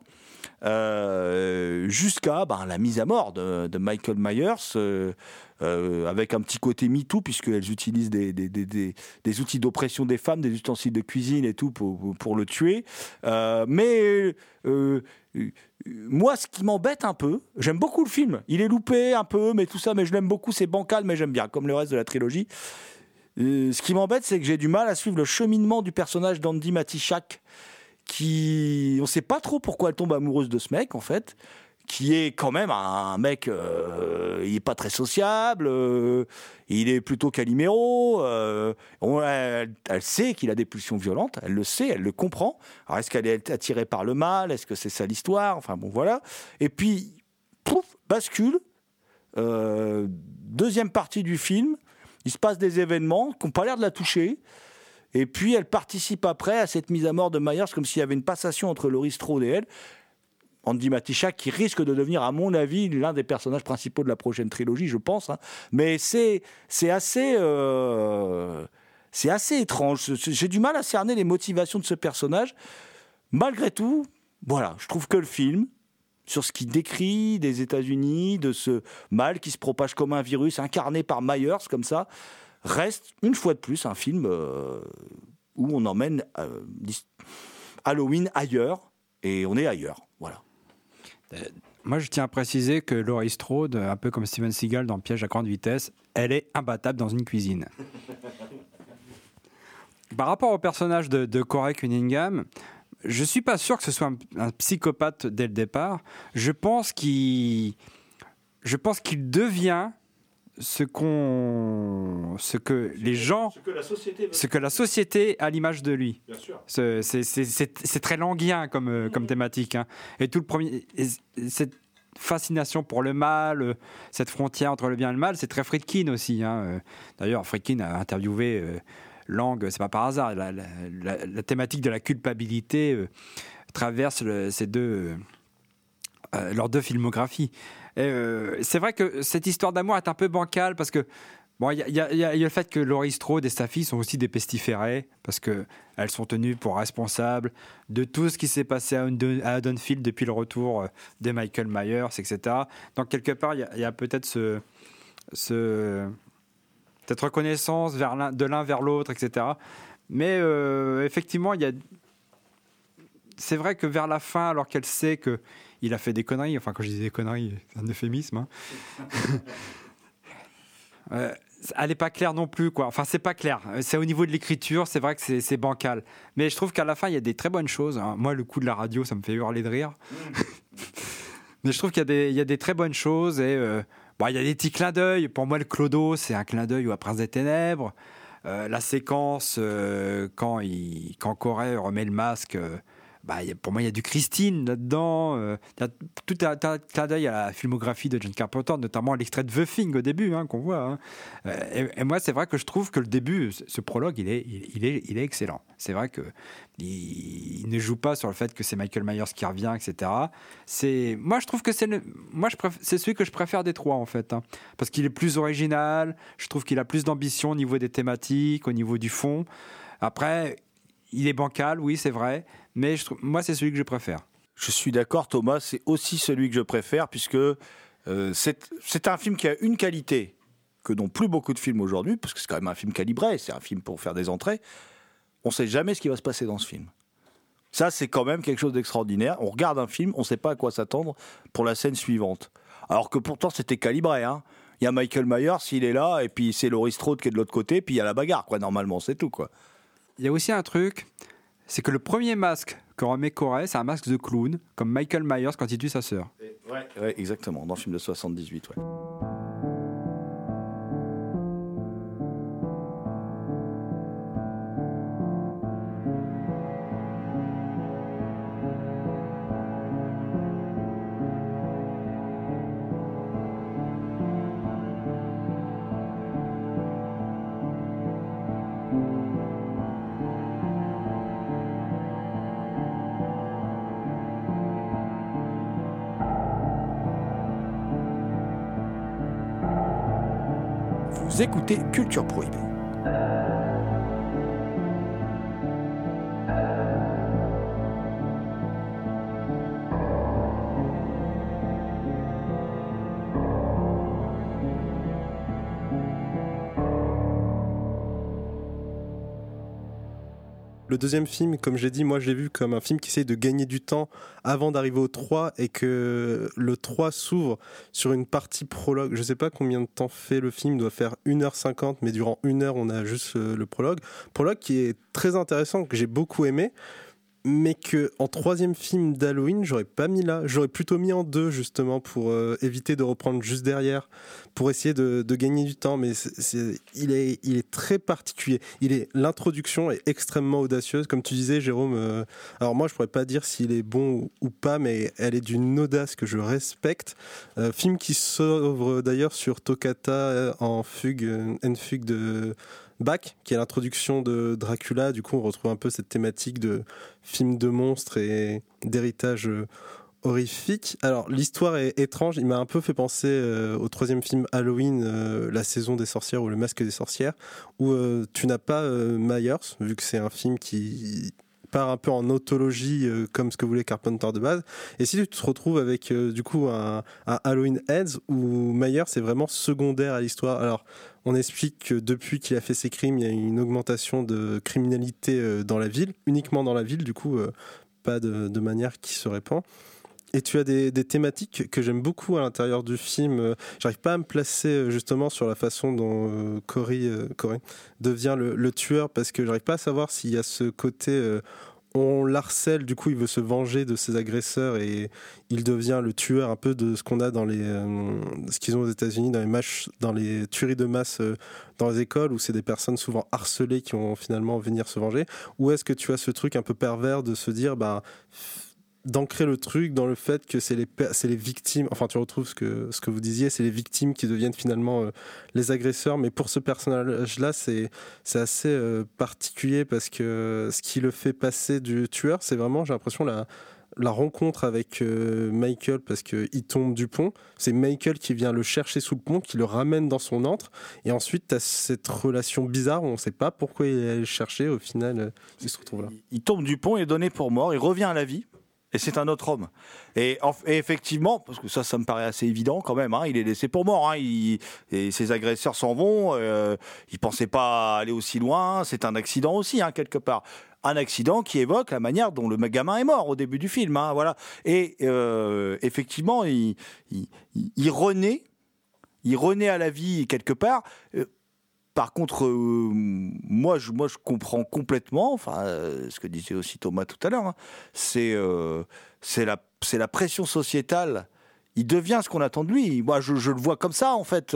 jusqu'à la mise à mort de Michael Myers, avec un petit côté MeToo, puisqu'elles utilisent des outils d'oppression des femmes, des ustensiles de cuisine et tout pour le tuer. Moi, ce qui m'embête un peu, j'aime beaucoup le film, il est loupé un peu, mais tout ça, mais je l'aime beaucoup, c'est bancal, mais j'aime bien, comme le reste de la trilogie. Ce qui m'embête, c'est que j'ai du mal à suivre le cheminement du personnage d'Andy Matichak, on ne sait pas trop pourquoi elle tombe amoureuse de ce mec, en fait, qui est quand même un mec, il n'est pas très sociable, il est plutôt Calimero, elle sait qu'il a des pulsions violentes, elle le sait, elle le comprend. Alors est-ce qu'elle est attirée par le mal, est-ce que c'est ça l'histoire, enfin bon voilà. Et puis, pouf, bascule, deuxième partie du film, il se passe des événements qui n'ont pas l'air de la toucher. Et puis elle participe après à cette mise à mort de Myers, comme s'il y avait une passation entre Laurie Strode et elle. Andy Matichak, qui risque de devenir, à mon avis, l'un des personnages principaux de la prochaine trilogie, je pense. Hein. Mais c'est assez étrange. J'ai du mal à cerner les motivations de ce personnage. Malgré tout, voilà, je trouve que le film, sur ce qu'il décrit des États-Unis, de ce mal qui se propage comme un virus, incarné par Myers, comme ça, reste, une fois de plus, un film où on emmène Halloween ailleurs, et on est ailleurs. Voilà. Moi, je tiens à préciser que Laurie Strode, un peu comme Steven Seagal dans Piège à grande vitesse, elle est imbattable dans une cuisine. Par rapport au personnage de Corey Cunningham, je suis pas sûr que ce soit un psychopathe dès le départ. Je pense qu'il devient ce que les gens, ce que la société a à l'image de lui. Bien sûr. C'est très languien comme thématique, hein. Et tout le premier, cette fascination pour le mal, cette frontière entre le bien et le mal, c'est très Friedkin aussi, hein. D'ailleurs, Friedkin a interviewé Lang, c'est pas par hasard. La thématique de la culpabilité traverse leurs deux filmographies. C'est vrai que cette histoire d'amour est un peu bancale parce que bon, il y a le fait que Laurie Strode et sa fille sont aussi des pestiférés parce que elles sont tenues pour responsables de tout ce qui s'est passé à Haddonfield depuis le retour de Michael Myers, etc. Donc quelque part, il y a peut-être cette reconnaissance de l'un vers l'autre, etc. Mais effectivement, c'est vrai que vers la fin, alors qu'elle sait que il a fait des conneries, enfin quand je dis des conneries, c'est un euphémisme, hein. Elle n'est pas claire non plus, quoi. Enfin, c'est pas clair. C'est au niveau de l'écriture, c'est vrai que c'est bancal. Mais je trouve qu'à la fin, il y a des très bonnes choses, hein. Moi, le coup de la radio, ça me fait hurler de rire. Mais je trouve qu'il y a des très bonnes choses et il y a des petits clins d'œil. Pour moi, le clodo, c'est un clin d'œil au Prince des Ténèbres. La séquence quand Corey remet le masque. Pour moi, il y a du Christine là-dedans. Il y a tout un clin d'œil à la filmographie de John Carpenter, notamment l'extrait de The Thing au début, hein, qu'on voit. Hein. Et moi, c'est vrai que je trouve que le début, ce prologue, il est excellent. C'est vrai qu'il ne joue pas sur le fait que c'est Michael Myers qui revient, etc. Moi, je trouve que c'est celui que je préfère des trois, en fait. Hein, parce qu'il est plus original. Je trouve qu'il a plus d'ambition au niveau des thématiques, au niveau du fond. Après, il est bancal, oui, c'est vrai. Mais moi, c'est celui que je préfère. Je suis d'accord, Thomas, c'est aussi celui que je préfère, puisque c'est un film qui a une qualité que n'ont plus beaucoup de films aujourd'hui, parce que c'est quand même un film calibré, c'est un film pour faire des entrées. On ne sait jamais ce qui va se passer dans ce film. Ça, c'est quand même quelque chose d'extraordinaire. On regarde un film, on ne sait pas à quoi s'attendre pour la scène suivante. Alors que pourtant, c'était calibré, hein. Il y a Michael Myers, il est là, et puis c'est Laurie Strode qui est de l'autre côté, puis il y a la bagarre, quoi. Normalement, c'est tout, quoi. Il y a aussi un truc, c'est que le premier masque que remet Corey, c'est un masque de clown, comme Michael Myers quand il tue sa sœur. Ouais, exactement, dans le film de 78, ouais. Vous écoutez Culture Prohibée. Le deuxième film, comme j'ai dit, moi je l'ai vu comme un film qui essaie de gagner du temps avant d'arriver au 3 et que le 3 s'ouvre sur une partie prologue. Je sais pas combien de temps fait le film, il doit faire 1h50, mais durant 1 heure on a juste le prologue. Prologue qui est très intéressant, que j'ai beaucoup aimé. mais que en troisième film d'Halloween, j'aurais pas mis là. J'aurais plutôt mis en 2, justement, pour éviter de reprendre juste derrière, pour essayer de gagner du temps. Mais il est très particulier. L'introduction est extrêmement audacieuse. Comme tu disais, Jérôme, alors moi, je pourrais pas dire s'il est bon ou pas, mais elle est d'une audace que je respecte. Film qui s'ouvre d'ailleurs sur Toccata en fugue de Bach, qui est l'introduction de Dracula. Du coup, on retrouve un peu cette thématique de film de monstres et d'héritage horrifique. Alors, l'histoire est étrange. Il m'a un peu fait penser au troisième film Halloween, La saison des sorcières ou Le masque des sorcières, où tu n'as pas Myers, vu que c'est un film qui part un peu en autologie comme ce que voulait Carpenter de base. Et si tu te retrouves avec du coup un Halloween Ends où Myers est vraiment secondaire à l'histoire. Alors on explique que depuis qu'il a fait ses crimes, il y a une augmentation de criminalité dans la ville, uniquement dans la ville, du coup pas de manière qui se répand. Et tu as des thématiques que j'aime beaucoup à l'intérieur du film. J'arrive pas à me placer justement sur la façon dont Corey devient le tueur, parce que j'arrive pas à savoir s'il y a ce côté on l'harcèle, du coup il veut se venger de ses agresseurs et il devient le tueur un peu de ce qu'on a dans ce qu'ils ont aux États-Unis dans les tueries de masse dans les écoles, où c'est des personnes souvent harcelées qui vont finalement venir se venger. Ou est-ce que tu as ce truc un peu pervers de se dire d'ancrer le truc dans le fait que c'est les victimes, enfin tu retrouves ce que vous disiez, c'est les victimes qui deviennent finalement les agresseurs. Mais pour ce personnage-là, c'est assez particulier, parce que ce qui le fait passer du tueur, c'est vraiment, j'ai l'impression, la rencontre avec Michael, parce qu'il tombe du pont. C'est Michael qui vient le chercher sous le pont, qui le ramène dans son antre, et ensuite tu as cette relation bizarre où on ne sait pas pourquoi il est allé le chercher. Au final, il se retrouve là. Il tombe du pont, il est donné pour mort, il revient à la vie. Et c'est un autre homme. Et effectivement, parce que ça me paraît assez évident quand même, il est laissé pour mort. Et ses agresseurs s'en vont. Il pensait pas aller aussi loin. C'est un accident aussi, quelque part. Un accident qui évoque la manière dont le gamin est mort au début du film. Voilà. Et effectivement, il renaît. Il renaît à la vie quelque part. Par contre, moi, je comprends complètement, ce que disait aussi Thomas tout à l'heure, c'est la pression sociétale. Il devient ce qu'on attend de lui. Moi, je le vois comme ça, en fait.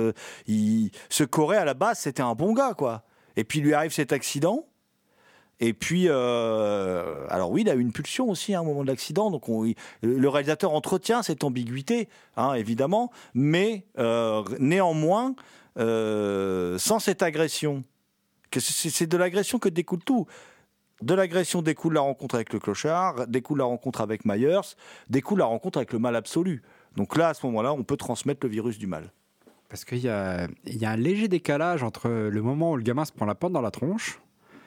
Ce Corey, à la base, c'était un bon gars, quoi. Et puis, il lui arrive cet accident. Et puis, alors oui, il a eu une pulsion aussi à un moment de l'accident. Donc, le réalisateur entretient cette ambiguïté, évidemment. Mais néanmoins... sans cette agression, c'est de l'agression que découle tout. De l'agression découle la rencontre avec le clochard, découle la rencontre avec Myers, découle la rencontre avec le mal absolu. Donc là, à ce moment-là, on peut transmettre le virus du mal. Parce qu'il y a un léger décalage entre le moment où le gamin se prend la porte dans la tronche,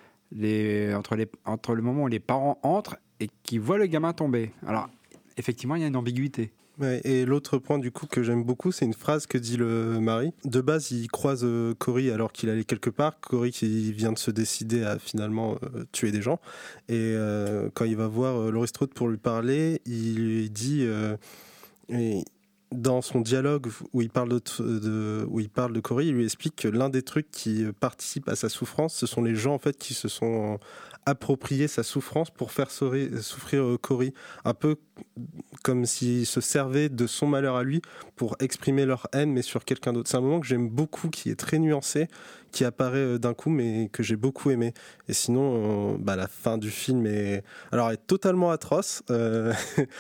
entre le moment où les parents entrent et qui voient le gamin tomber. Alors, effectivement, il y a une ambiguïté. Ouais, et l'autre point du coup que j'aime beaucoup, c'est une phrase que dit le mari. De base, il croise Corey alors qu'il allait quelque part. Corey qui vient de se décider à finalement tuer des gens. Et quand il va voir Laurie Strode pour lui parler, il lui dit, et dans son dialogue où il parle de Corey, il lui explique que l'un des trucs qui participe à sa souffrance, ce sont les gens en fait qui se sont approprié sa souffrance pour faire souffrir Corey, un peu comme s'ils se servaient de son malheur à lui pour exprimer leur haine, mais sur quelqu'un d'autre. C'est un moment que j'aime beaucoup, qui est très nuancé, qui apparaît d'un coup, mais que j'ai beaucoup aimé. Et sinon, la fin du film est totalement atroce, de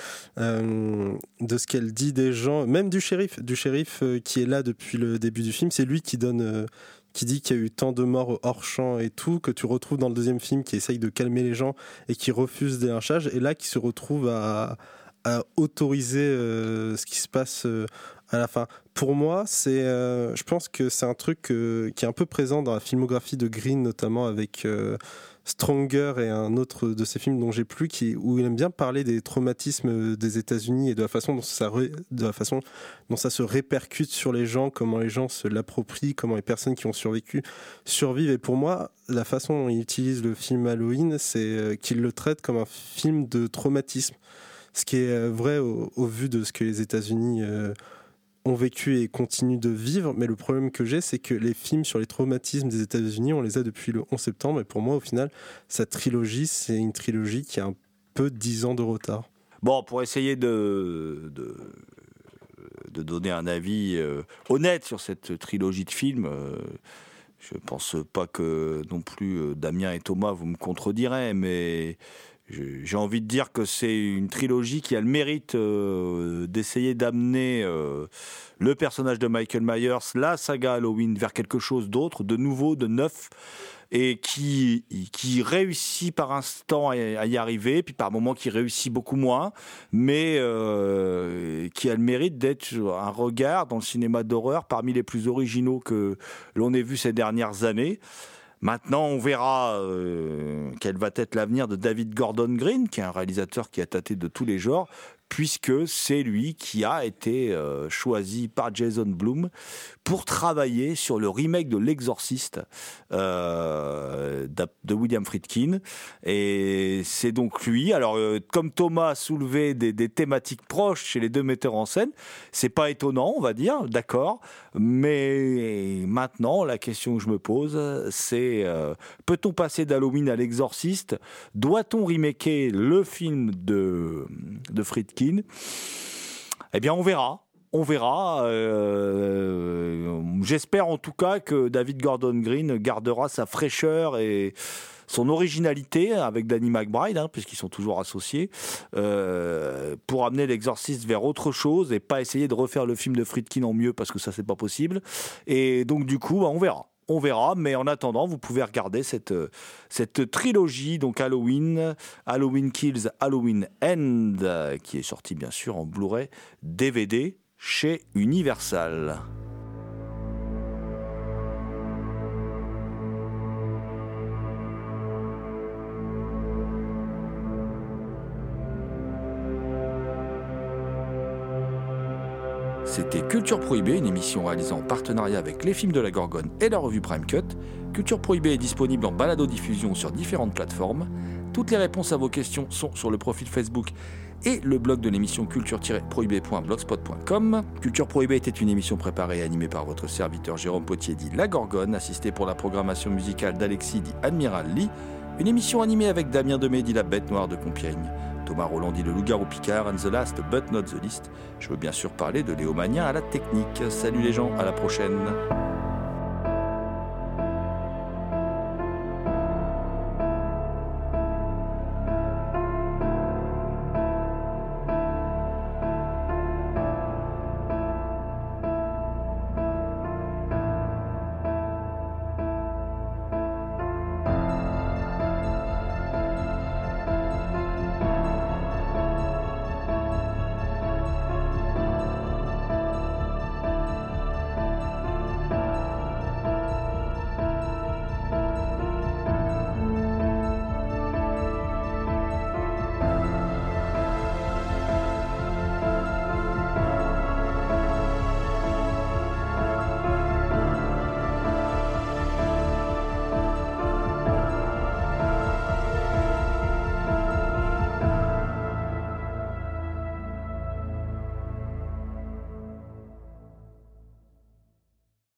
ce qu'elle dit des gens, même du shérif qui est là depuis le début du film. C'est lui qui dit qu'il y a eu tant de morts hors champ et tout, que tu retrouves dans le deuxième film, qui essaye de calmer les gens et qui refuse des lynchages, et là qui se retrouve à autoriser ce qui se passe à la fin. Pour moi, je pense que c'est un truc qui est un peu présent dans la filmographie de Green, notamment avec Stronger et un autre de ses films dont j'ai plus, où il aime bien parler des traumatismes des États-Unis et de la façon dont ça se répercute sur les gens, comment les gens se l'approprient, comment les personnes qui ont survécu survivent. Et pour moi, la façon dont il utilise le film Halloween, c'est qu'il le traite comme un film de traumatisme, ce qui est vrai au vu de ce que les États-Unis ont vécu et continuent de vivre, mais le problème que j'ai, c'est que les films sur les traumatismes des États-Unis, on les a depuis le 11 septembre, et pour moi, au final, cette trilogie, c'est une trilogie qui a un peu 10 ans de retard. Bon, pour essayer de donner un avis honnête sur cette trilogie de films, je ne pense pas que non plus Damien et Thomas, vous me contredirez, mais j'ai envie de dire que c'est une trilogie qui a le mérite d'essayer d'amener le personnage de Michael Myers, la saga Halloween, vers quelque chose d'autre, de nouveau, de neuf, et qui réussit par instant à y arriver, puis par moments qui réussit beaucoup moins, mais qui a le mérite d'être un regard dans le cinéma d'horreur parmi les plus originaux que l'on ait vu ces dernières années. Maintenant, on verra quel va être l'avenir de David Gordon Green, qui est un réalisateur qui a tâté de tous les genres, puisque c'est lui qui a été choisi par Jason Blum pour travailler sur le remake de L'Exorciste de William Friedkin. Et c'est donc lui. Alors, comme Thomas a soulevé des thématiques proches chez les deux metteurs en scène, c'est pas étonnant, on va dire, d'accord. Mais maintenant, la question que je me pose, c'est peut-on passer d'Halloween à L'Exorciste ? Doit-on remaker le film de Friedkin ? Eh bien, on verra. On verra. J'espère en tout cas que David Gordon Green gardera sa fraîcheur et son originalité avec Danny McBride, puisqu'ils sont toujours associés, pour amener L'Exorciste vers autre chose et pas essayer de refaire le film de Friedkin en mieux, parce que ça, c'est pas possible. Et donc, du coup, on verra. On verra, mais en attendant, vous pouvez regarder cette trilogie, donc Halloween Kills, Halloween End, qui est sortie bien sûr en Blu-ray DVD chez Universal. C'était Culture Prohibée, une émission réalisée en partenariat avec les films de la Gorgone et la revue Prime Cut. Culture Prohibée est disponible en balado-diffusion sur différentes plateformes. Toutes les réponses à vos questions sont sur le profil Facebook et le blog de l'émission culture-prohibée.blogspot.com. Culture Prohibée était une émission préparée et animée par votre serviteur Jérôme Potier dit La Gorgone, assisté pour la programmation musicale d'Alexis dit Admiral Lee. Une émission animée avec Damien Demey dit La Bête Noire de Compiègne, Thomas Roland dit Le Loup-Garou Picard, and the last but not the least, je veux bien sûr parler de Léo Magnin à la technique. Salut les gens, à la prochaine.